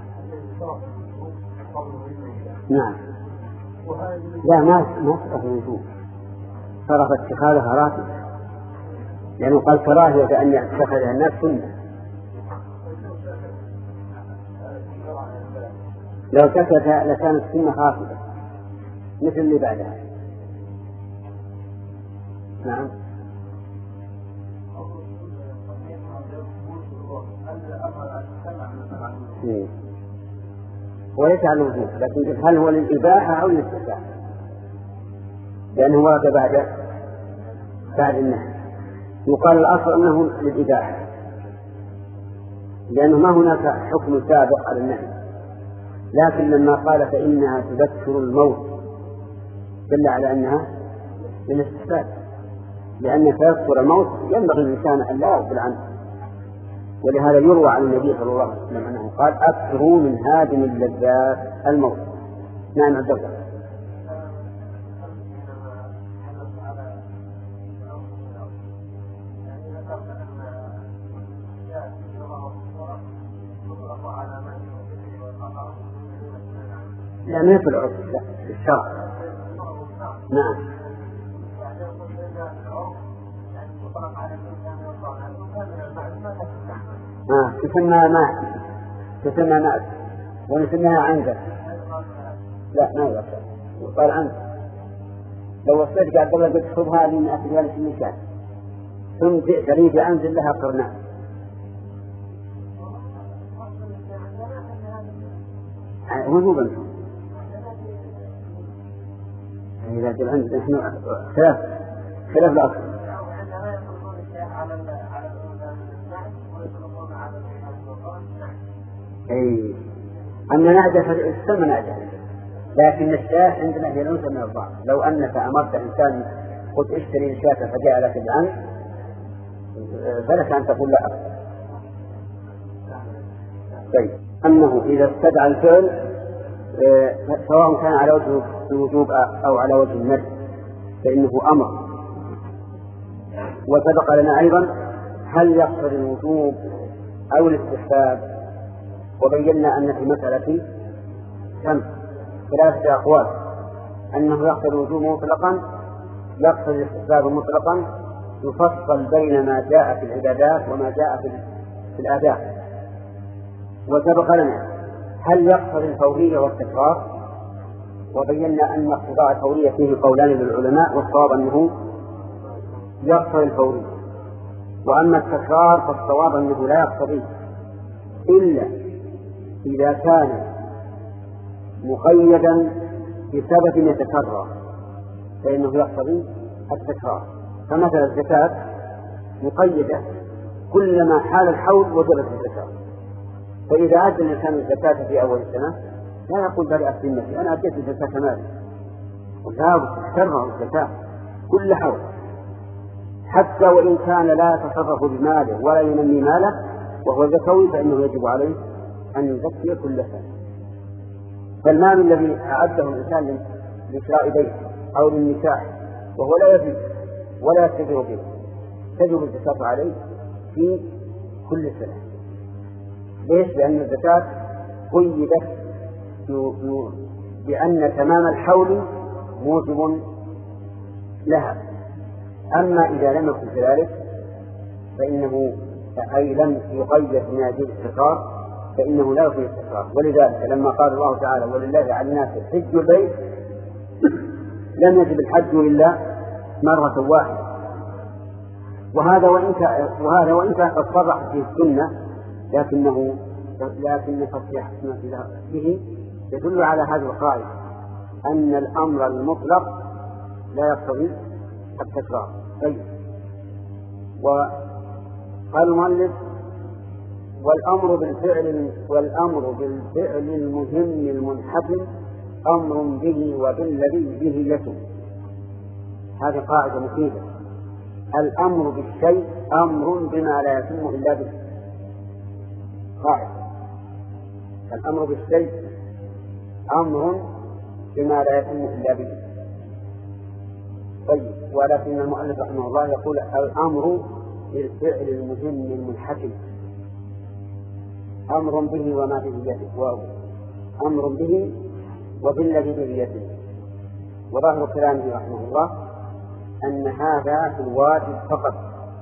نعم. لا ما صرف الوجوب، صرف اتخاذها راتب، لأنه قال كراهية أن يتخذها الناس سنة. لو سكت لكانت سنة خاصة مثل اللي بعدها. نعم. وليس على الوجوب، لكن هل هو للإباحة أو للاستحباب؟ لأنه ورد بعد النهي. يقال الأصل أنه للإباحة، لأنه ما هناك حكم سابق على النهي، لكن لما قال فإنها تذكر الموت دل على أنها للاستحباب، لأن تذكر الموت ينبغي الإنسان أن لا يغفل عنه. ولهذا يروى عن النبي صلى الله عليه وسلم أنه قال أكثروا من هادم اللذات الموت. نعم عبد الله. لا ما في العرف، لا في الشرع. نعم. تسمى ماء ونسميها عنزة. لا ما يغفر، يقال عنزة. لو وصلت قاعد الله قلت خذ هذه من أكل هذا المكان ثم تريد أنزل لها قرناء. وجوبا إذا جل عند نحن خلاف الأصل. أي أما نعجة تسمى نعجة، لكن الشاة عندنا هي الأنثى من الضعف. لو أنك أمرت إنسان قلت اشتري الشاة فجاء لك الآن فلك أن تقول لا. طيب أنه إذا استدعى الفعل سواء كان على وجه الوجوب أو على وجه الندب فإنه أمر. وسبق لنا أيضا هل يقصد الوجوب أو الاستحباب، وبينا أن في مسألة ثلاثة أقوال، أنه يقصد الوجوب مطلقا، يقصد الاستحباب مطلقا، يفصل بين ما جاء في العبادات وما جاء في الآداب. وسبق لنا هل يقصد الفورية والتكرار، وبينا أن اقتضاء الفورية فيه قولان للعلماء، والصواب أنه يقصد الفورية، وأما التكرار فالصواب أنه لا يقتضي إلا إذا كان مقيدا بسبب يتكرر فإنه يقتضي التكرار. فمثلا الزكاة مقيدة، كلما حال الحول وجبت الزكاة، فإذا أدى الإنسان الزكاة في أول السنة لا يقول برئت ذمتي أنا أديت الزكاة مالي، ولا تكرر الزكاة كل حول، حتى وإن كان لا يتصرف بماله ولا ينمي ماله وهو زكوي فإنه يجب عليه أن يزكي كل سنة. فالمال الذي أعده الإنسان لشراء بيت أو للنكاح وهو لا يجوز ولا يستجر به تجب الزكاة عليه في كل سنة. ليش؟ لأن الزكاة قيدت بأن تمام الحول موجب لها. أما إذا لم يكن كذلك فإنه أي لم يقيد من هذه الاستقرار فإنه لا يكون استقرار. ولذلك لما قال الله تعالى ولله على الناس حج البيت لم يجب الحج إلا مرة واحدة. وهذا وإن كان قد صرح في السنة لكن تصريح به يدل على هذه القاعدة أن الأمر المطلق لا يقتضي التكرار. طيب. وقال المؤلف والأمر بالفعل المهم المنحتم أمر به وبالذي به يتم. هذه قاعدة مفيدة. الأمر بالشيء أمر بما لا يتم إلا به. قاعدة الأمر بالشيء أمر بما لا يتم إلا به. طيب. ولكن المؤلف رحمه الله يقول الأمر بالفعل المهم المنحتم أمر به وما به يتم أمر به وبالذي به يتم. وظاهر كلامه رحمه الله أن هذا في الواجب فقط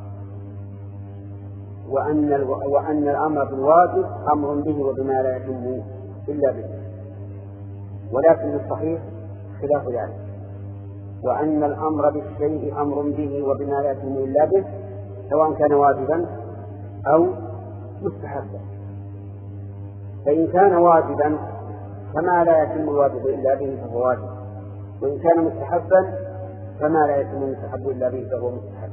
وأن الأمر بالواجب أمر به وبما لا يتم إلا به. ولكن الصحيح خلاف ذلك وأن الأمر بالشيء أمر به وبما لا يتم إلا به سواء كان واجبا أو مستحبا. فإن كان واجبا فما لا يتم الواجب إلا به فهو واجب وإن كان مستحبا فما لا يتم المستحب إلا به فهو مستحب.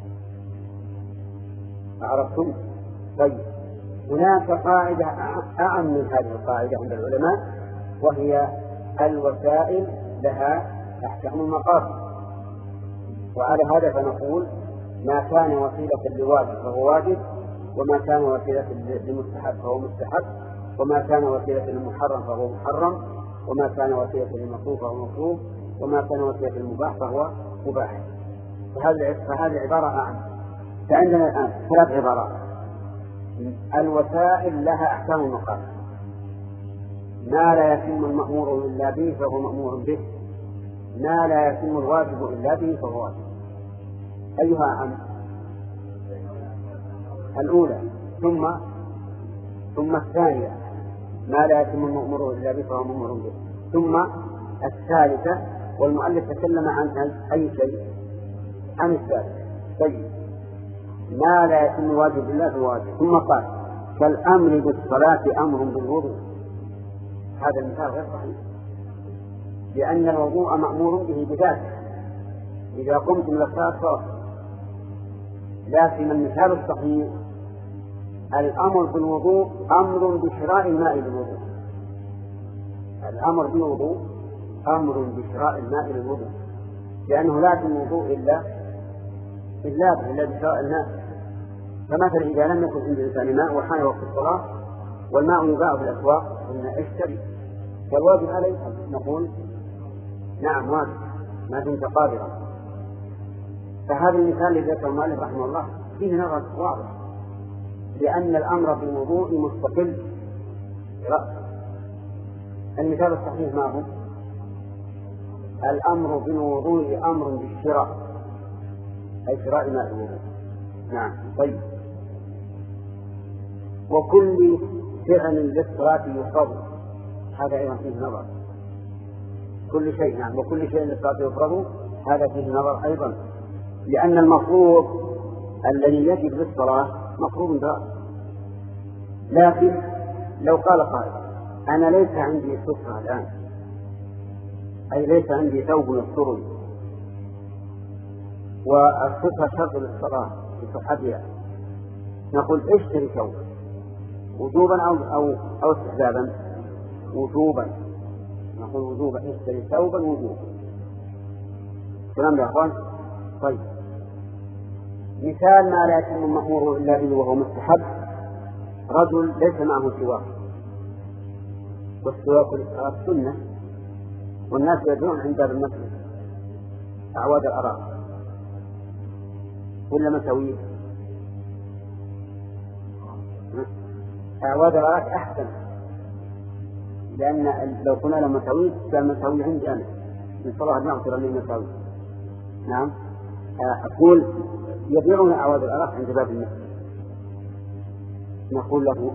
عرفتم؟ طيب. هناك قاعدة أعم من هذه القاعدة عند العلماء وهي الوسائل لها أحكام المقاصد. وعلى هذا فنقول ما كان وسيلة لواجب فهو واجب وما كان وسيلة لمستحب فهو مستحب وما كان وسيلة للمحرم فهو محرم وما كان وسيلة للمكروه فهو مكروه وما كان وسيلة للمباح فهو مباح. فهذه عبارة أعم. فعندنا الآن 3 عبارات. الوسائل لها أحكام المقاصد. ما لا يتم المأمور إلا به فهو مأمور به ما لا يتم الواجب إلا به فهو واجب. أيها أعم؟ الأولى ثم الثانية ما لا يتم المأمور إلا به فهو مأمور به ثم الثالثة والمؤلف تكلم عن أي شيء عن الثالثة. طيب. ما لا يتم الواجب إلا فهو واجب. ثم قال كالأمر بالصلاة أمر بالوضوء. هذا المثال غير صحيح لأن الوضوء مأمور به بذاته إذا قمت من الصلاة صلاة. لكن المثال الصحيح الأمر بالوضوء أمر بشراء الماء بالوضوء. الأمر بالوضوء أمر بشراء الماء بالوضوء لأنه لا يتم الوضوء إلا بشراء الماء. فمثلا إذا لم يكن عند الإنسان ماء وحان وقت الصلاة والماء يباع في الأسواق قلنا اشتري فالواجب عليه نقول نعم واجب ما دمت قادرا. فهذا المثال الذي ذكره المؤلف رحمه الله فيه نظر واضح لأن الأمر بالوضوء مستقل برأسه. المثال الصحيح ما هو؟ الأمر بالوضوء أمر بالشراء أي شراء ماء الوضوء. نعم. طيب. وكل فعل للصلاة يفرض. هذا أيضا فيه نظر. كل شيء نعم وكل شيء للصلاة يفرض هذا فيه نظر أيضا لأن المفروض الذي يجب للصلاة مفروض برأسه. لكن لو قال قائل أنا ليس عندي سترة الآن أي ليس عندي ثوب يسترني والسترة شرط للصلاة بصحتها نقول اشتري ثوب وجوبا أو استحبابا. وجوبا نقول وجوبا اشتري ثوبا وجوبا. كلام يا أخوان. طيب. مثال ما لا يتم المأمور إلا به وهو مستحب رجل ليس معه سواك والسواك للصلاة سنة والناس يدعون عند باب المسجد أعواد الأراضي ولا مساوية؟ أعواد الأراضي أحسن، لأن لو كنا لهم مساوية كان مساوية عندي أنا من صلاح المغفرة من مساوية. نعم، أقول يبيعون أعواد الأراضي عند باب المسجد، نقول له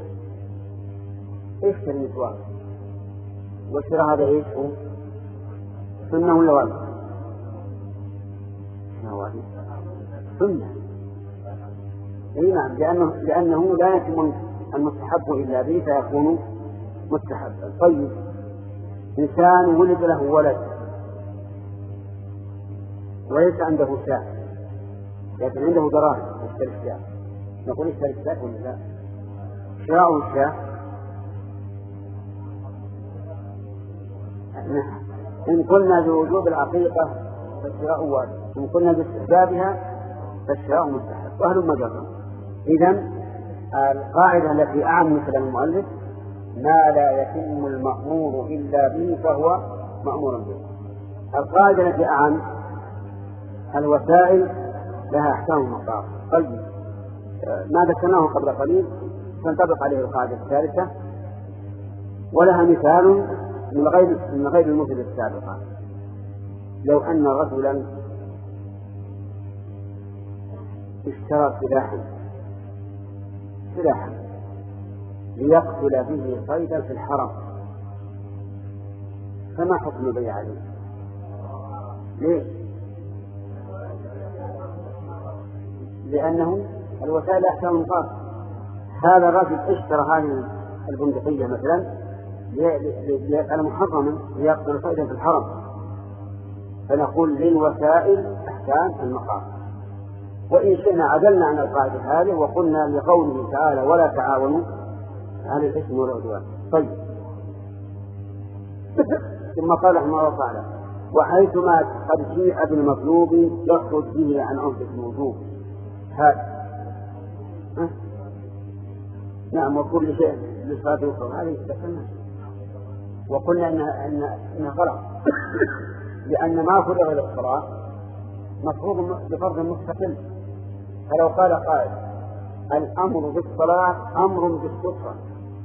اشتري المسواك، والشراء هذا ايش هو؟ سنة ولا واجب؟ سنة. اي نعم، لأنه لا يتم المستحب إلا به فيكون مستحبا. طيب، إنسان ولد له ولد وليس عنده شاة لكن عنده دراهم يشتري الشاة، نقول اشتري الشاة ولا لا؟ شراء الشاة إن قلنا بوجوب العقيقة فالشراء واجب، إن قلنا باستحبابها فالشراء مستحب، وأهل مجرد. إذن القاعدة التي أعم مثل المؤلف ما لا يتم المأمور إلا به فهو مأمور به. القاعدة التي أعم الوسائل لها أحكام مقاصد. طيب، ما ذكرناه قبل قليل تنطبق عليه القاعدة الثالثة، ولها مثال من غير المثل السابقة. لو أن رجلا اشترى سلاحا ليقتل به صيدا في الحرم، فما حكم البيع عليه؟ ليه؟ لأنه الوسائل أحكام مقاصد. هذا الرجل اشترى هذه البندقية مثلا ليفعل محرما ليقتل صيدا في الحرم، فنقول للوسائل أحكام المقاصد. وإن شئنا عدلنا عن القاعدة هذه وقلنا لقوله تعالى ولا تعاونوا على الإثم والعدوان. طيب، ثم قال رحمه الله تعالى وحيثما قد جيء بالمطلوب يخرج به عن عهدة الوجوب. هذا نعم، وكل شيء للصلاة والسلام هذه استثناء، وقلنا إنها غلط لأن ما فرض للصلاة مفروض بفرض مستقل. فلو قال قائل الأمر بالصلاة أمر بالسترة،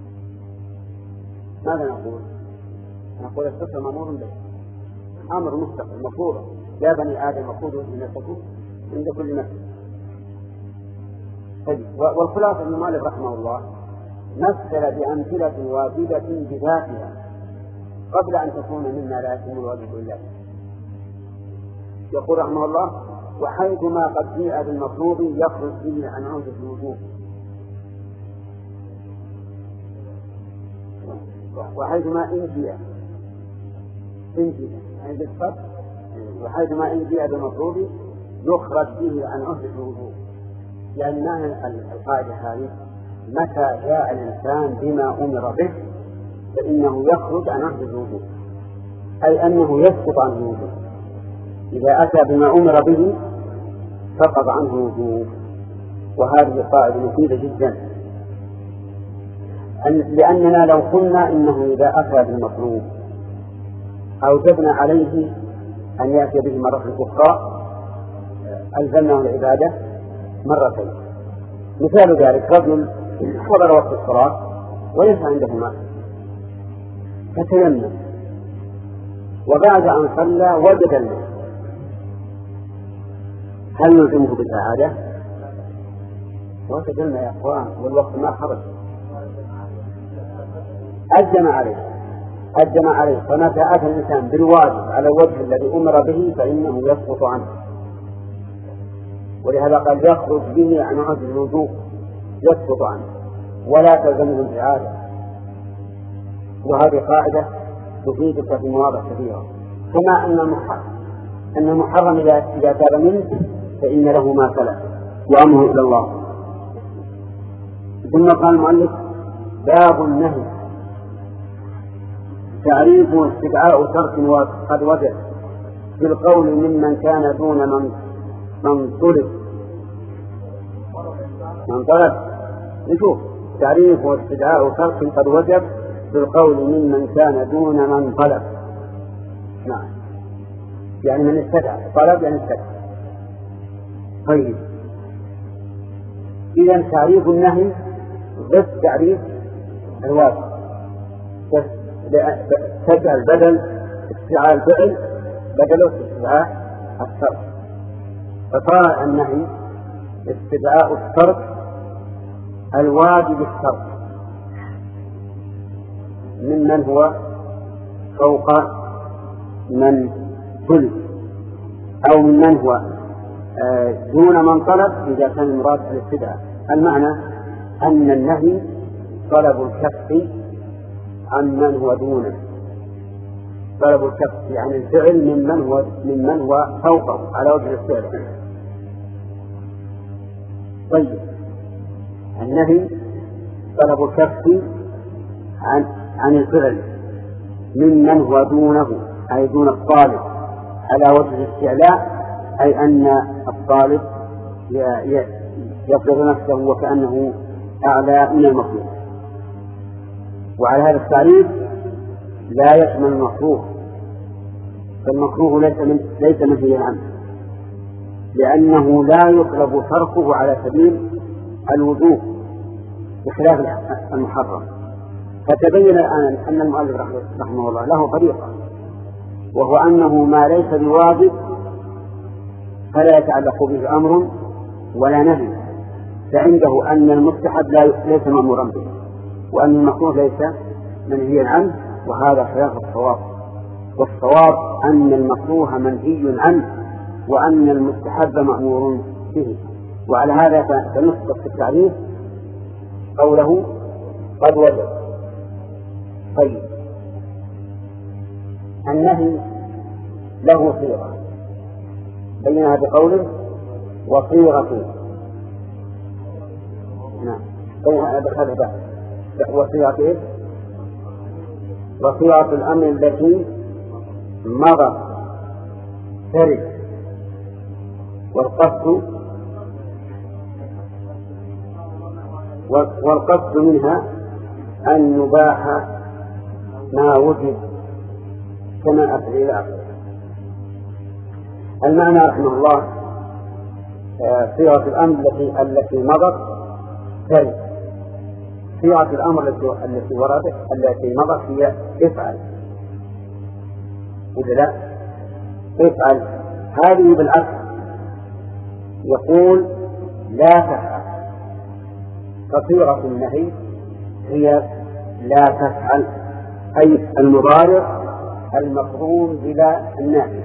ماذا نقول؟ نقول السترة مأمور به، أمر مستقل مفروض، يا بني آدم مفروض زينتكم عند كل مسجد. والخلاصة من مالك رحمه الله مثل بأمثلة واجبة بذاتها قبل أن تكون مما لا يتم الواجب إلا به. يقول رحمه الله وحيثما قد جيء بالمطلوب يخرج به عن عهدة الوجوب. وحيثما إن جيء عند الصف، وحيثما إن جيء بالمطلوب يخرج به عن عهدة الوجوب. يعني معنى القاعدة هذه متى جاء الإنسان بما أمر به فإنه يخرج عن عهدة الوجوب، أي أنه يسقط عنه الوجوب. إذا أتى بما أمر به سقط عنه الوجوب. وهذه قاعدة مفيدة جدا، لأننا لو قلنا إنه إذا أتى بالمطلوب أوجبنا عليه أن يأتي به مرة أخرى ألزمناه العبادة مرتين. مثال ذلك رجل حضر وقت الصلاة وليس عنده ماء فتيمم، وبعد أن صلى وجد الماء، هل نلزمه بالإعادة؟ وجد الماء يا أخوان والوقت ما خرج، أجمع عليه. فمتى أتى الإنسان بالواجب على الوجه الذي أمر به فإنه يسقط عنه. ولهذا قال يخرج به عن عهد الوجوب، يسقط عنه ولا تلزمه الإعادة. وهذه قاعدة تفيدك في مواضع كثيرة. كما أن المحرم إذا تاب منه فإن له ما سلف وأمره إلى الله. ثم قال المؤلف باب النهي تعريف واستدعاء ترك قد وجد بالقول ممن كان دون من طلب. نشوف تعريف واستدعاء ترك قد وجب بالقول ممن كان دون من طلب. نعم، يعني من استدعى، طلب يعني استدعى. طيب، إذا تعريف النهي ضد تعريف الواجب. تجعل بدل استدعاء الفعل بدل استدعاء الشرط، فصار النهي استدعاء الشرط الواجب الشرط ممن هو فوق من طلب، أو ممن هو دون من طلب إذا كان المراد الاستدعاء. المعنى أن النهي طلب الكف عن من هو دونه، طلب الكف عن الفعل ممن هو فوقه على وجه الفعل. طيب، النهي طلب الكف عن الفعل ممن هو دونه، أي دون الطالب على وجه الاستعلاء، أي أن الطالب يفرض نفسه وكأنه أعلى من المطلوب. وعلى هذا التعريف لا يشمل المكروه، فالمكروه ليس منهيا عنه، لأنه لا يطلب تركه على سبيل الوجوب بخلاف المحرم. فتبين الآن أن المؤلف رحمه الله له طريقة، وهو أنه ما ليس بواجب فلا يتعلق به أمر ولا نهي، فعنده أن المستحب ليس مأمورا به، وأن المكروه ليس منهيا عنه، وهذا خلاف الصواب. والصواب أن المكروه منهي عنه وأن المستحب مأمور به. وعلى هذا فنسبق في التعريف قوله قد وجب. طيب، النهي له صيغة بينها بقوله وصيغة، نعم وصيغة وصيغة الأمر التي مضى ترد، والقصد منها أن يباح ما وجد كما أفعل إلى آخره. المعنى رحمه الله صيغة الأمر التي مضت ترد. صيغة الأمر التي وردت التي مضت هي افعل، إذا لا افعل هذه بالعكس يقول لا تفعل، فصيغة النهي هي لا تفعل، أي المضارع المقرون بلا النهي.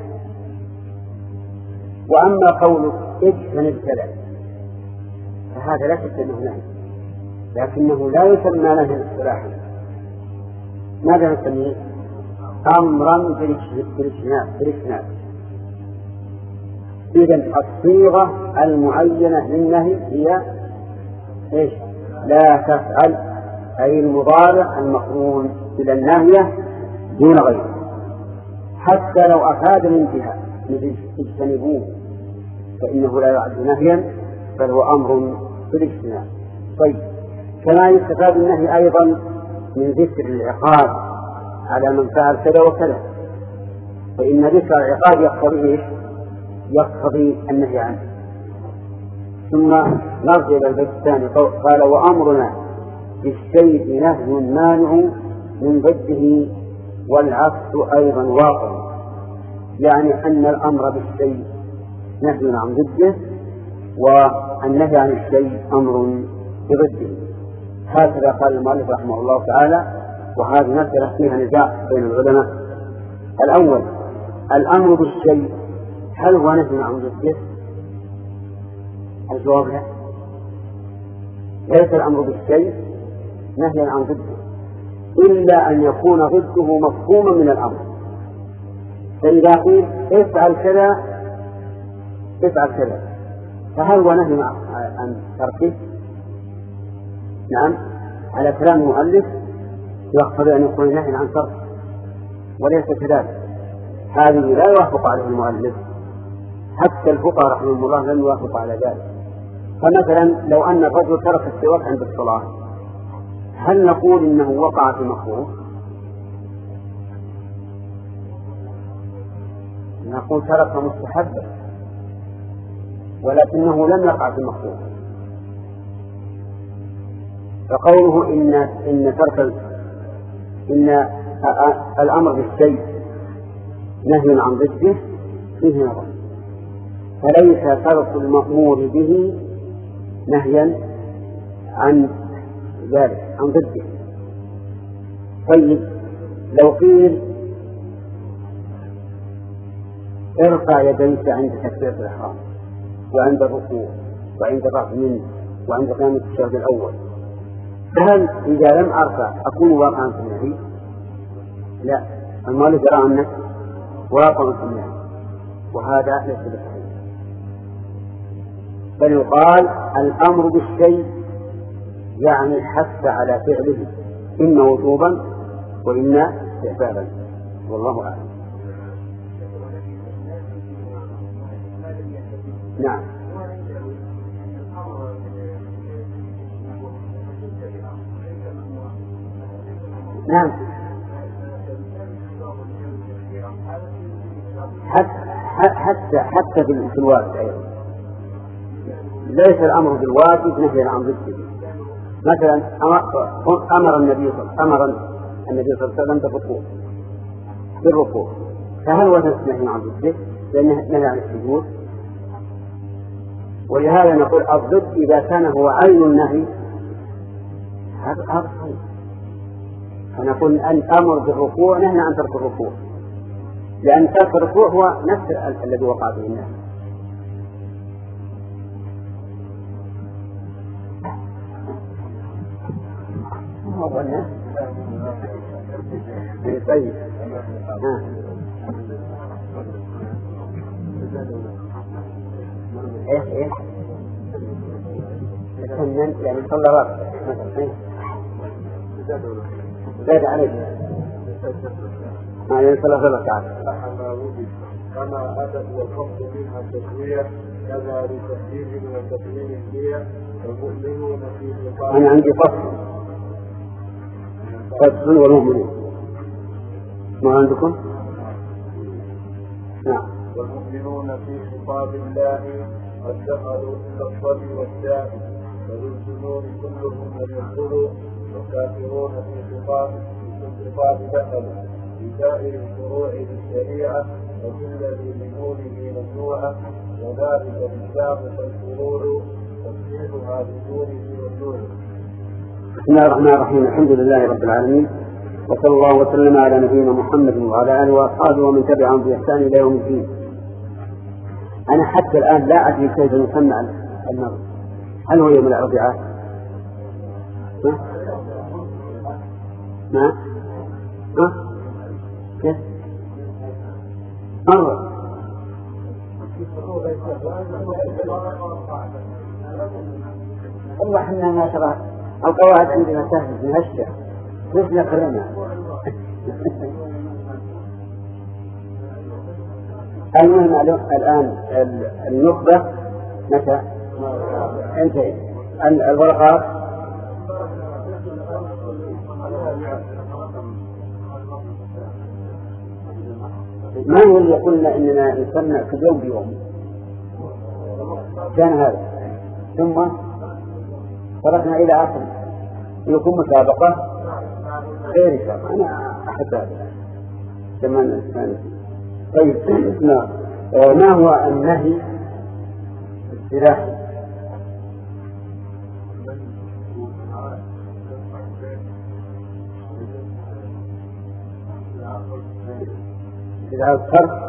وأما قولك اجتنب كذا فهذا لا شك أنه نهي، لكنه لا يسمى نهي اصطلاحا. ماذا نسميه؟ أمرا بالاجتناب. إذن الصيغة المعينة للنهي هي إيش؟ لا تفعل، أي المضارع المقرون بلا الناهية دون غيره، حتى لو أفاد من جهة مثل اجتنبوه فإنه لا يعد نهيا بل هو أمر بالاجتناب. طيب، كما يستفاد النهي أيضا من ذكر العقاب على من فعل كذا وكذا، فإن ذكر العقاب يقتضي النهي عنه. ثم نرجع إلى البيت الثاني، قال وأمرنا بالشيء نهي مانع من ضده والعكس أيضا واقع، يعني أن الأمر بالشيء نهي عن ضده والنهي عن الشيء أمر بضده. هكذا قال المؤلف رحمه الله تعالى، وهذه مسألة فيها نزاع بين العلماء. الأول، الأمر بالشيء هل هو نهي عن ضده؟ الجواب لا، ليس الأمر بالشيء نهيا عن ضده إلا أن يكون ضده مفهوما من الأمر. فإذا قيل افعل كذا فهل هو نهي عن تركه؟ نعم، على كلام المؤلف يقتضي أن يكون نهي عن تركه، وليس كذلك. هذه لا يوافق عليه المؤلف، حتى الفقهاء رحمهم الله لم يوافقوا على ذلك. فمثلا لو أن الرجل ترك السواك عند الصلاة، هل نقول إنه وقع في مكروه؟ نقول ترك مستحبا ولكنه لم يقع في المخلوق. فقوله إن الأمر بالشيء نهي عن ضده فيه نظر، فليس ترك المأمور به نهيا عن ذلك عن ضده. طيب لو قيل ارفع يديك عند تكبيرة الإحرام وعند الركوع وعند الرفع منه وعند قيام التشهد الأول، فهل إذا لم أرفع أكون واقعا في النهي؟ لا، المؤلف يرى أنك واقع في النهي، وهذا ليس بصحيح، بل يقال الأمر بالشيء يعني حث على فعله إما وجوبا وإما استحبابا، والله أعلم. نعم. نعم، حتى في الواجب أيضا ليس الأمر بالواجب نهيا عن ضده. مثلا أمر النبي صلى الله عليه وسلم بالركوع، فهل هو نهي عن ضده؟ لأنه نهي عن السجود. ولهذا نقول الضد إذا كان هو عين النهي هذا صحيح، فنقول الأمر بالركوع نهي عن ترك الركوع، لأن ترك الركوع هو نفس الذي وقع به النهي. طيب ايه يعني صلى ركعة مثلا زاد عليه يعني صلى ركعة كما أدب والقصد منها التسوية كذا لتحديد وتكميل هي المؤمنون في خطاب. أنا عندي فصل والمؤمنون، ما عندكم؟ نعم. والمؤمنون في خطاب الله قد دخلوا إلى الصبي والشاهد، والجنون كلهم لم يدخلوا، والكافرون في خطاب دخلوا بسائر الفروع بالشريعة، وكل ذي بدونه ممنوعة، وذلك الإسلام فالفروع تصحيحها بدونه والنور. بسم الله الرحمن الرحيم، الحمد لله رب العالمين، وصلى الله وسلم على نبينا محمد وعلى آله وأصحابه ومن تبعهم بإحسان إلى يوم الدين. أنا حتى الآن لا أدري كيف يسمى النظر، هل هو يوم الأربعاء؟ ما؟ كيف؟ مرة والله إحنا ما ترى القواعد عندنا سهلة نهشة كيف نقرأنا. المهم الآن النخبة متى؟ انتهي الورقات ما هو اللي قلنا إننا نسمع كل يوم بيوم كان هذا، ثم تركنا إلى آخر يكون مسابقة غير مسابقة. أنا أحب هذا كمان. طيب ما هو النهي الاصطلاحي؟ إذا الترك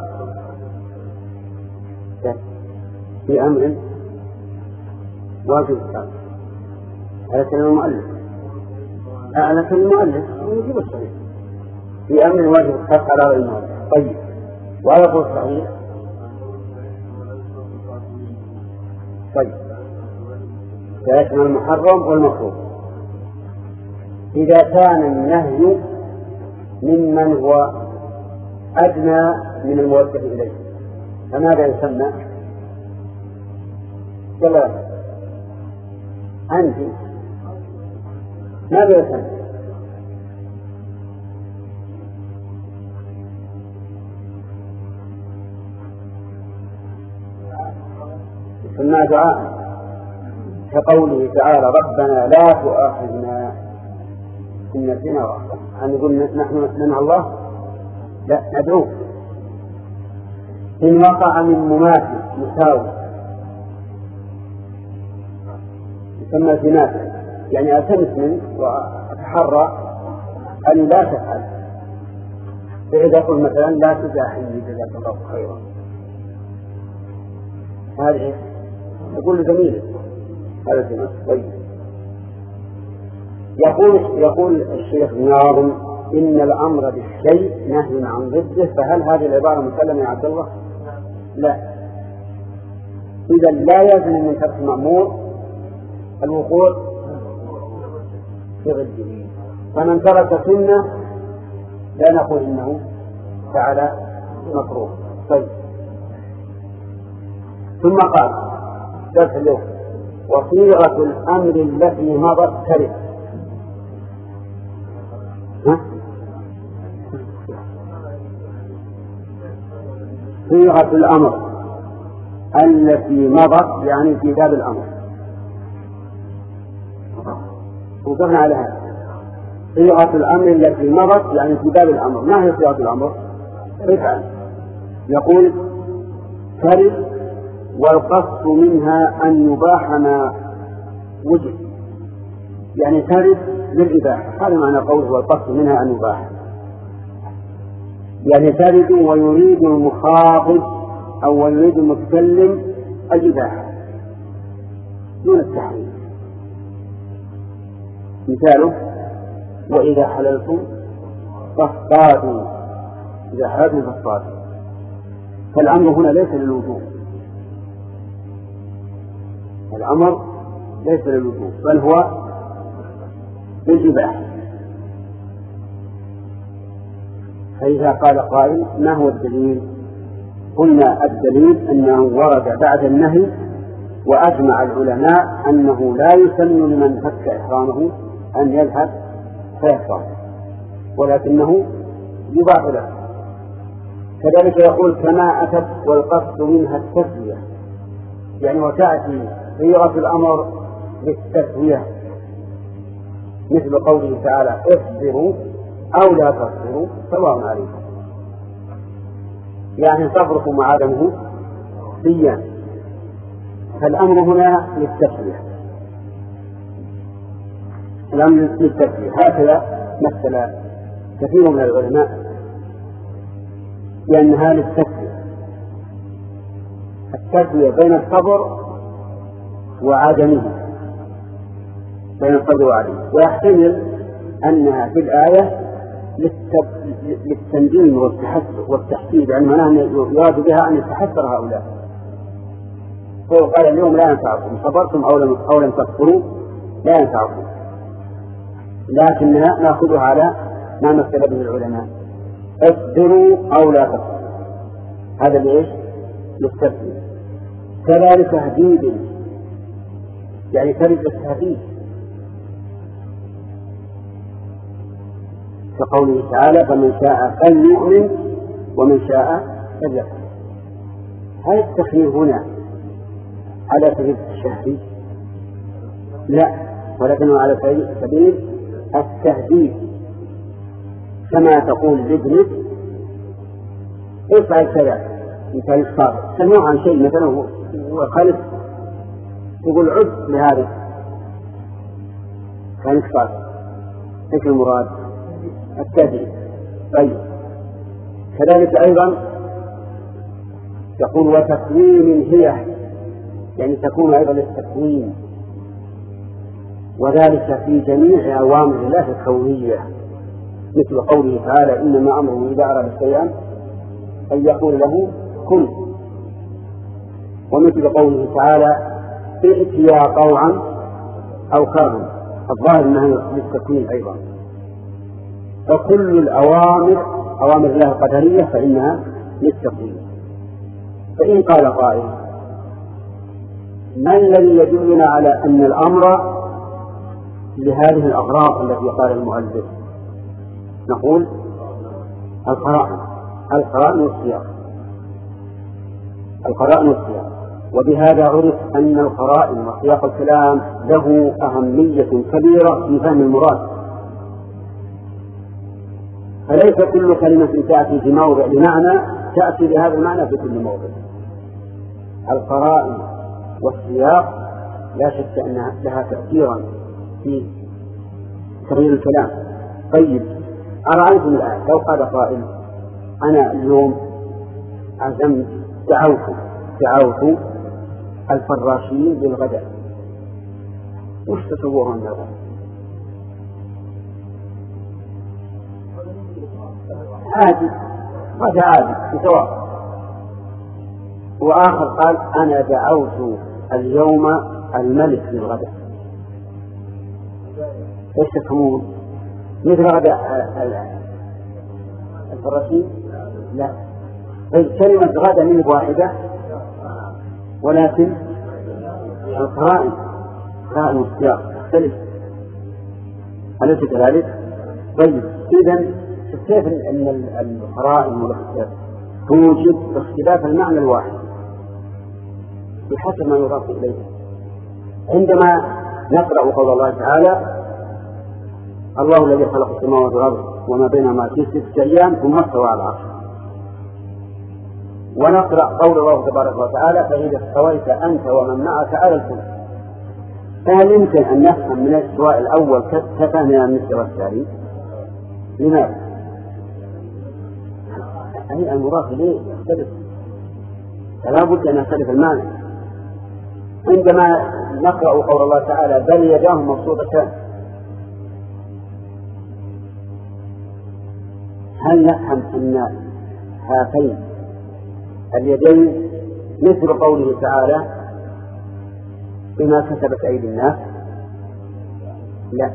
في أمر واجب الترك على كلام المؤلف، على كلام المؤلف يجيب الصحيح في أمر واجب الترك على غير المؤلف. طيب وعلى قول صحيح. طيب فيشمل المحرم والمكروه. إذا كان النهي ممن هو أدنى من الموجه إليه فماذا يسمى؟ ولا أنت ماذا يسمى؟ ثم دعاء كقوله تعالى ربنا لا تؤاخذنا إن نسينا وأخطأنا. أن نقول نحن نسمع الله؟ لا، ندعوه. إن وقع من مماثل مساوي يسمى تماثل، يعني ألتمس منه وأتحرى أن لا تفعل. فإذا قل مثلا لا تزاحمني جزاك الله خيرا، هذا يقول لزميله هذا تماثل. طيب، يقول الشيخ ناظم إن الأمر بالشيء نهي عن ضده، فهل هذه العبارة مسلمة يا عبد الله؟ لا. إذا لا يلزم من ترك المأمور الوقوع في ضده، فمن ترك سنة لا نقول إنه فعل مكروه. طيب، ثم قال درس اليوم وصيغة الأمر التي مضت ترك. صيغة الأمر التي مضت يعني في باب الأمر، وقفنا على هذا. صيغة الأمر التي مضت يعني في باب الأمر. ما هي صيغة الأمر؟ افعل. يقول ترك والقصد منها أن يباح ما وجد، يعني ترك للإباحة، هذا معنى قوله والقصد منها أن يباح، يعني ترد ويريد المخاطب أو يريد المتكلم الإباحة دون التحريم. مثاله وإذا حللتم فاصطادوا، إذا حللتم فاصطادوا، فالأمر هنا ليس للوجوب، الأمر ليس للوجوب بل هو للإباحة. فإذا قال قائل ما هو الدليل؟ قلنا الدليل أنه ورد بعد النهي، وأجمع العلماء أنه لا يسن لمن فك إحرامه أن يذهب فيصطاد، ولكنه يباح له. كذلك يقول كما أتت والقصد منها التسوية، يعني وتأتي صيغة الأمر للتسوية، مثل قوله تعالى اصبروا أو لا تصبروا سواء عليكم، يعني صبركم وعدمه سيان. فالأمر هنا للتسوية، الأمر للتسوية. هكذا مثل كثير من العلماء بأنها للتسوية، التسوية بين الصبر وعدمه، بين الصبر وعدمه. ويحتمل أنها في الآية للتنديم والتحسيب، يعني معناها أن يراد بها أن يتحسر هؤلاء، فقال اليوم لا ينفعكم صبرتم أو لم تصبروا لا ينفعكم، لكنها نأخذها على ما مثل به العلماء اصبروا أو لا تصبروا، هذا لإيش؟ للتسوية. كذلك تهديد، يعني ترد التهديد، كقوله تعالى فمن شاء فليؤمن ومن شاء فليكفر. هل التخيير هنا على سبيل التشهي؟ لا، ولكنه على سبيل التهديد، كما تقول لابنك افعل كذا، مثال الصابر سمعوا عن شيء مثلا هو خالف، يقول عد لهذا كان صابر، ذكر المراد التهديد. طيب، كذلك أيضا يقول وتكوين هي، يعني تكون أيضا للتكوين، وذلك في جميع أوامر الله الكونية، مثل قوله تعالى إنما أمره إذا أراد شيئا أن يقول له كن، ومثل قوله تعالى ائتيا طوعا أو كرها، الظاهر أنها للتكوين أيضا. فكل الأوامر أوامر الله القدرية فإنها للتكوين. فإن قال قائل ما الذي يدلنا على أن الأمر لهذه الأغراض التي قال المؤلف؟ نقول القرائن والسياق، القرائن والسياق. وبهذا عرف أن القرائن وسياق الكلام له أهمية كبيرة في فهم المراد، فليس كل كلمة تأتي في موضع بمعنى تأتي بهذا المعنى في كل موضع. القرائن والسياق لا شك أن لها تأثيرا في تغيير الكلام. طيب أرأيتم الآن لو قال قائل أنا اليوم عزمت دعوت الفراشين بالغداء، وش تصورون من الغداء؟ عادي، غداء عادي بسواء. وآخر قال أنا دعوت اليوم الملك بالغداء، ايش تفهمون؟ مثل غداء الفراشين؟ لا، كلمة غدا من واحدة، ولكن القرائن والسياق تختلف، أليس كذلك؟ طيب إذن كيف أن القرائن والاختلاف توجد اختلاف المعنى الواحد بحسب ما يضاف إليه؟ عندما نقرأ قول الله تعالى الله الذي خلق السماوات والأرض وما بينهما في 6 أيام ثم استوى على العرش، ونقرأ قول الله تبارك وتعالى فإذا استويت أنت ومن معك على الفلك، فهل يمكن أن نفهم من الاستواء الأول كفهمنا من الاستواء الثاني؟ لماذا؟ أي المضاف إليه يختلف، فلا بد أن يختلف المعنى. عندما نقرأ قول الله تعالى بل يداه مبسوطتان، هل نفهم أن هاتين اليدين مثل قوله تعالى بما كسبت أيدي الناس؟ لا،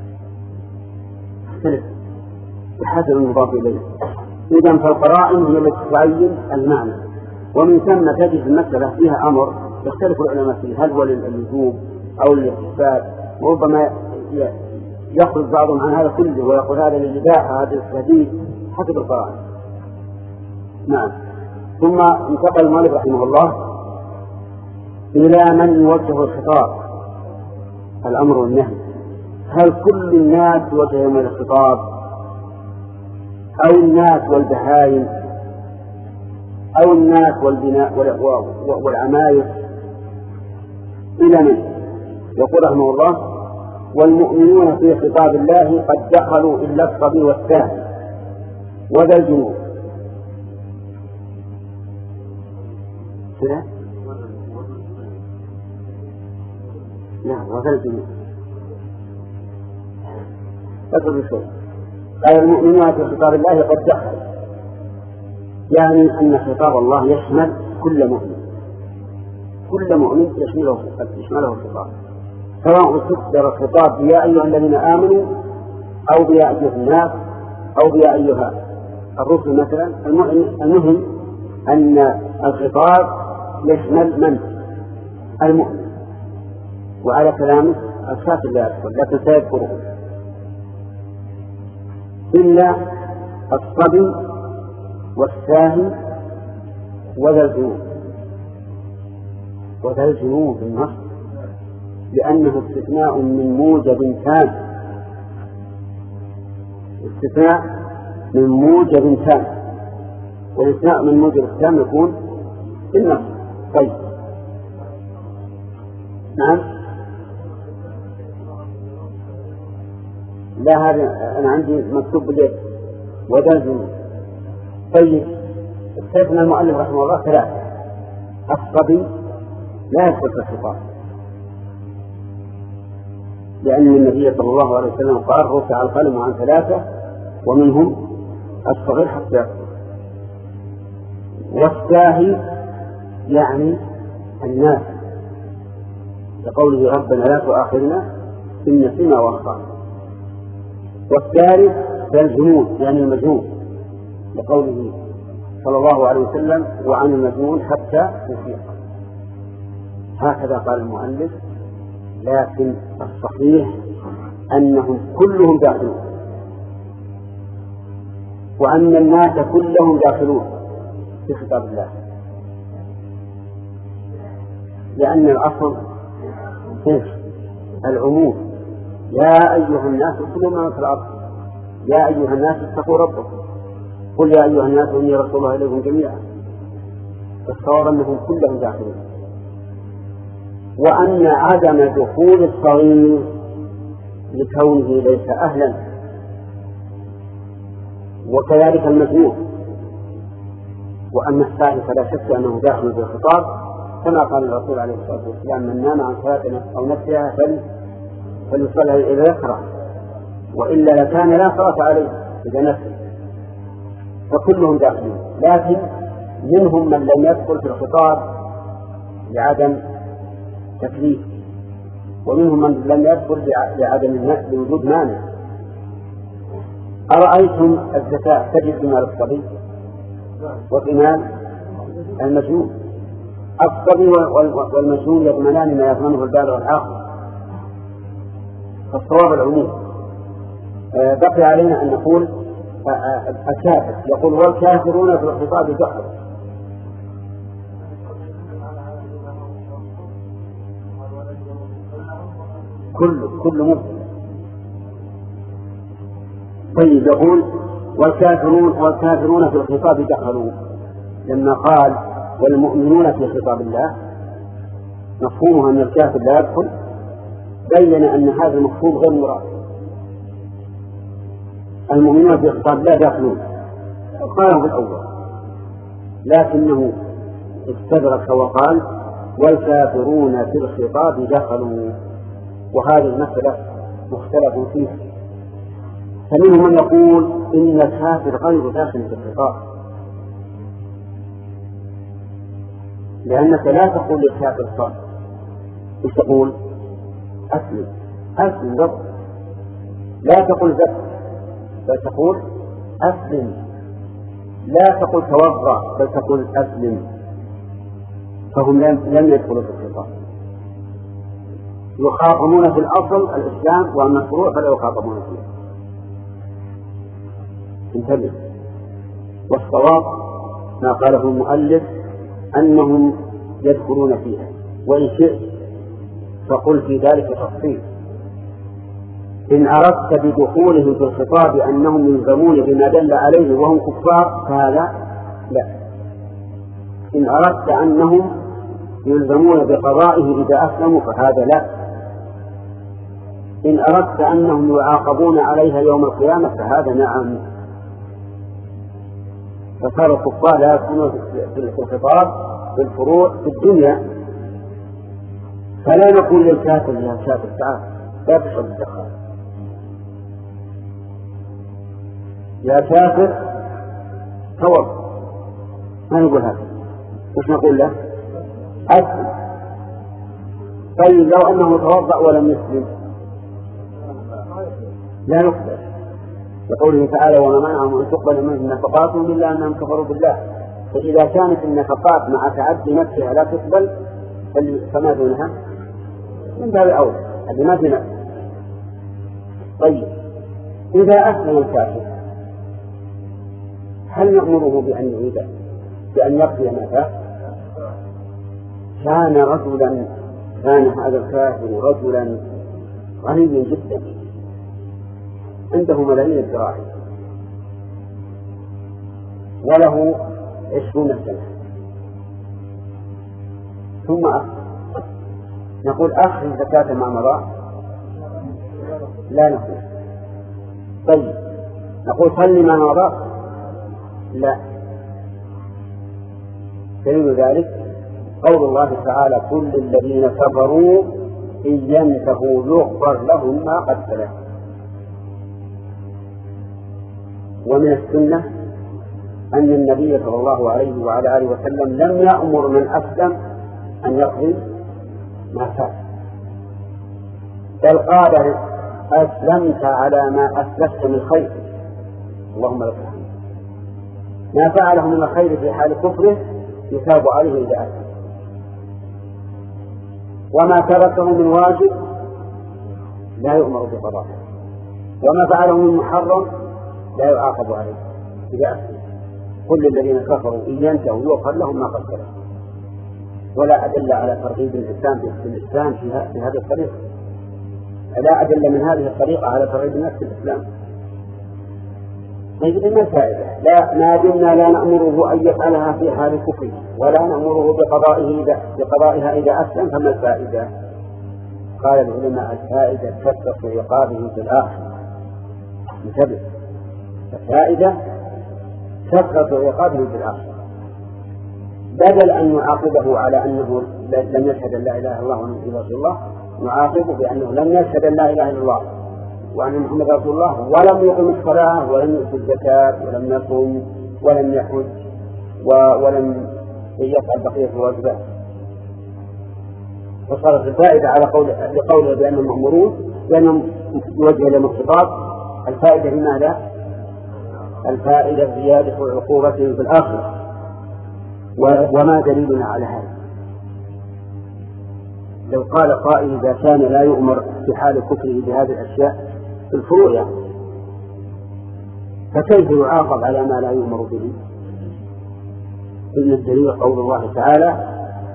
اختلف بحسب المضاف إليه. إذن فالقرائن هي التي تعين المعنى، ومن ثم تجد المسألة فيها أمر يختلف العلماء فيه، هل هو للوجوب أو للاستحباب، وربما يخرج بعضهم عن هذا كله ويقول هذا للإباحة هذا الحديث حسب القرائن. نعم. ثم انتقل المؤلف رحمه الله إلى من يوجه الخطاب، الأمر والنهي. هل كل الناس يوجهون الخطاب أو الناس والبهائم أو الناس والبناء والعماير؟ إلى من؟ يقول رحمه الله والمؤمنون في خطاب الله قد دخلوا إلا الصبي والساهل وذا الجنود. كذا؟ نعم، وذا الجنود. فكر بشيء. قال المؤمنون في خطاب الله قد دخلوا، يعني أن خطاب الله يشمل كل مؤمن، كل مؤمن يشمله الخطاب، سواء تصدر الخطاب يا أيها الذين آمنوا أو بيا أيها الناس أو بيا أيها الرسل مثلا. المهم أن الخطاب يشمل من؟ المؤمن. وعلى كلامه الكافر لا يذكر لكن سيذكره إلا الصبي والساهي وذا الجنود. وذا الجنود بالنص لأنه استثناء من موجب تام، استثناء من موجب تام، والاستثناء من موجب التام يكون بالنص. طيب نعم. لا، هذا أنا عندي مكتوب باليد وذا الجنود. طيب استثنى المؤلف رحمه الله 3. الصبي لا يدخل في الخطاب لأن النبي صلى الله عليه وسلم قال رفع القلم عن 3 ومنهم الصغير حتى يكبر. والساهي يعني الناس كقوله ربنا لا تؤاخذنا إن نسينا وأخطأنا. والثالث الجنود يعني المجنون لقوله صلى الله عليه وسلم وعن المجنون حتى يفيق. هكذا قال المؤلف، لكن الصحيح أنهم كلهم داخلون، وأن الناس كلهم داخلون في خطاب الله. لأن الأصل العموم. يا أيها الناس ادخلوا ما في الأرض، يا أيها الناس اتقوا ربكم، قل يا أيها الناس إني رسول الله إليكم جميعا. الصواب أنهم كلهم داخلون، وأن عدم دخول الصغير لكونه ليس أهلا، وكذلك المجنون. وأما السائل فلا شك أنه داخل في الخطاب، كما قال الرسول عليه الصلاة والسلام: من نام عن صلاة أو نسيها فليصلي إذا يكره، وإلا لكان لا صلاة عليه إذا نسي. فكلهم داخلين، لكن منهم من لم يدخل في الخطاب لعدم تكليف، ومنهم من لم يدخل لوجود مانع. أرأيتم الزكاة تجب في مال الصبي وفي مال المجنون؟ الصبي والمجنون يضمنان ما يضمنه البالغ العاقل، فالصواب العموم. بقي علينا أن نقول الكافر، يقول والكافرون في الخطاب دخل. كل ممكن. طيب يقول والكافرون في الخطاب دخلوا، لما قال والمؤمنون في خطاب الله مفهومها أن الكافر لا يدخل، بين أن هذا المفهوم غير مراد. المؤمنون في خطاب الله داخلون قاله في الأول، لكنه استدرك وقال والكافرون في الخطاب دخلوا، وهذه المسألة مختلف فيها. فمنهم من يقول إن الكافر غير داخل في الخطاب، لأنك لا تقول للكافر صالح، إيش تقول؟ أسلم رب، لا تقول زكي بل تقول أسلم، لا تقول توضأ بل تقول أسلم. فهم لم يدخلوا في الخطاب، يخاطبون في الأصل الإسلام، وأما الفروع فلا يخاطبون فيه. انتبه. والصواب ما قاله المؤلف أنهم يدخلون فيها، وإن شئت فقل في ذلك تفصيل. إن أردت بدخولهم في الخطاب أنهم يلزمون بما دل عليه وهم كفار فهذا لا. إن أردت أنهم يلزمون بقضائه إذا أسلموا فهذا لا. إن أردت أنهم يعاقبون عليها يوم القيامة فهذا نعم. فصار الكفار لا يكونون في الخطاب في الفروع في الدنيا، فلا نقول للكافر يا كافر تعال لا تشرب الدخان، يا كافر توضأ، ما نقول هذا. وش نقول له؟ أسلم. طيب لو أنه توضأ ولم يسلم لا نقبل، يقوله تعالى وما منعهم أن تقبل منهم نفقاتهم إلا أنهم كفروا بالله. فإذا كانت النفقات مع تعدي نفسها لا تقبل فما دونها من باب أولى، هذه ما في نفس. طيب إذا أسلم الكافر هل نأمره بأن يعيد بأن يقضي ما فات؟ كان هذا الكافر رجلا غنيا جدا عنده ملايين الدراهم وله 20 سنة ثم أسلم، نقول أخذ الزكاة مع مضى؟ لا نقول. طيب نقول صل ما مضى؟ لا. دليل ذلك قول الله تعالى كل الذين كفروا إن ينتهوا يغفر لهم ما قد سلف. ومن السنة أن النبي صلى الله عليه وعلى آله وسلم لم يأمر من أسلم أن يقضي ما فات، بل قال أسلمت على ما أسلفت من خير اللهم لك الحمد. ما فعله من الخير في حال كفره يثاب عليه إذا أسلم، وما تركه من واجب لا يؤمر بقضائه، وما فعله من محرم لا يعاقب عليه إذا أسلم. كل الذين كفروا إن ينتهوا يغفر لهم ما قد سلف. ولا أدل على ترغيب الإنسان في الإسلام في هذه الطريقة، لا أدل من هذه الطريقة على ترغيب الناس في الإسلام. طيب ما الفائدة؟ ما دمنا لا نأمره أن يفعلها في حال كفره ولا نأمره بقضائها إذا أسلم، فما الفائدة؟ قال العلماء الفائدة كثرة عقابه في الآخرة. انتبه، الفائدة كثرة عقابه في الآخرة، بدل أن نعاقبه على أنه لم يشهد أن لا إله إلا الله وأن محمدا رسول الله، نعاقبه بأنه لم يشهد أن لا إله إلا الله وأن محمدا رسول الله ولم يقم الصلاة ولم يؤتي الزكاة ولم يصوم ولم يحج ولم يفعل بقية الواجبات. وصارت الفائدة على قوله بأنهم مأمورون لأنهم يوجه لهم الخطاب. الفائدة لماذا؟ الفائدة زيادة عقوبتهم في الآخرة. وما دليلنا على هذا؟ لو قال قائل إذا كان لا يؤمر في حال كفره بهذه الأشياء في الفروع يعني، فكيف يعاقب على ما لا يؤمر به؟ إن الدليل قول الله تعالى: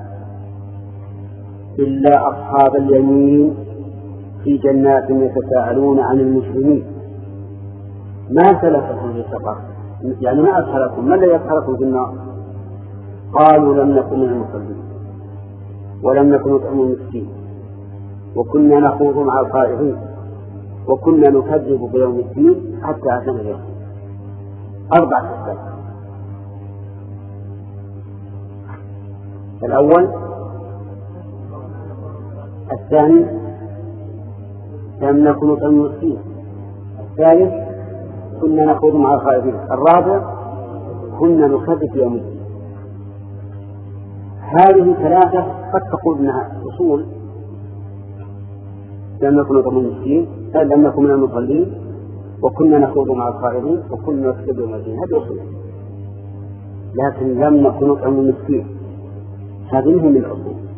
إلا أصحاب اليمين في جنات يتساءلون عن المجرمين ما سلككم في سقر، يعني ما أدخلكم، ما الذي يدخلكم في النار؟ قالوا لم نكن من المصلين ولم نكن نطعم المسكين وكنا نخوض مع الخائضين وكنا نكذب بيوم الدين حتى أتانا اليوم. 4 أسباب. الأول، الثاني لم نكن نطعم المسكين، الثالث كنا نخوض مع الخائضين، الرابع كنا نكذب بيوم الدين. هذه 3 قد تقول انها اصول، لم نكن نطعم المسكين، لم نكن من المصلين، وكنا نخوض مع الخائضين، وكنا نكذب بيوم الدين، هذه اصول. لكن لم نكن نطعم المسكين هذه من الاصول،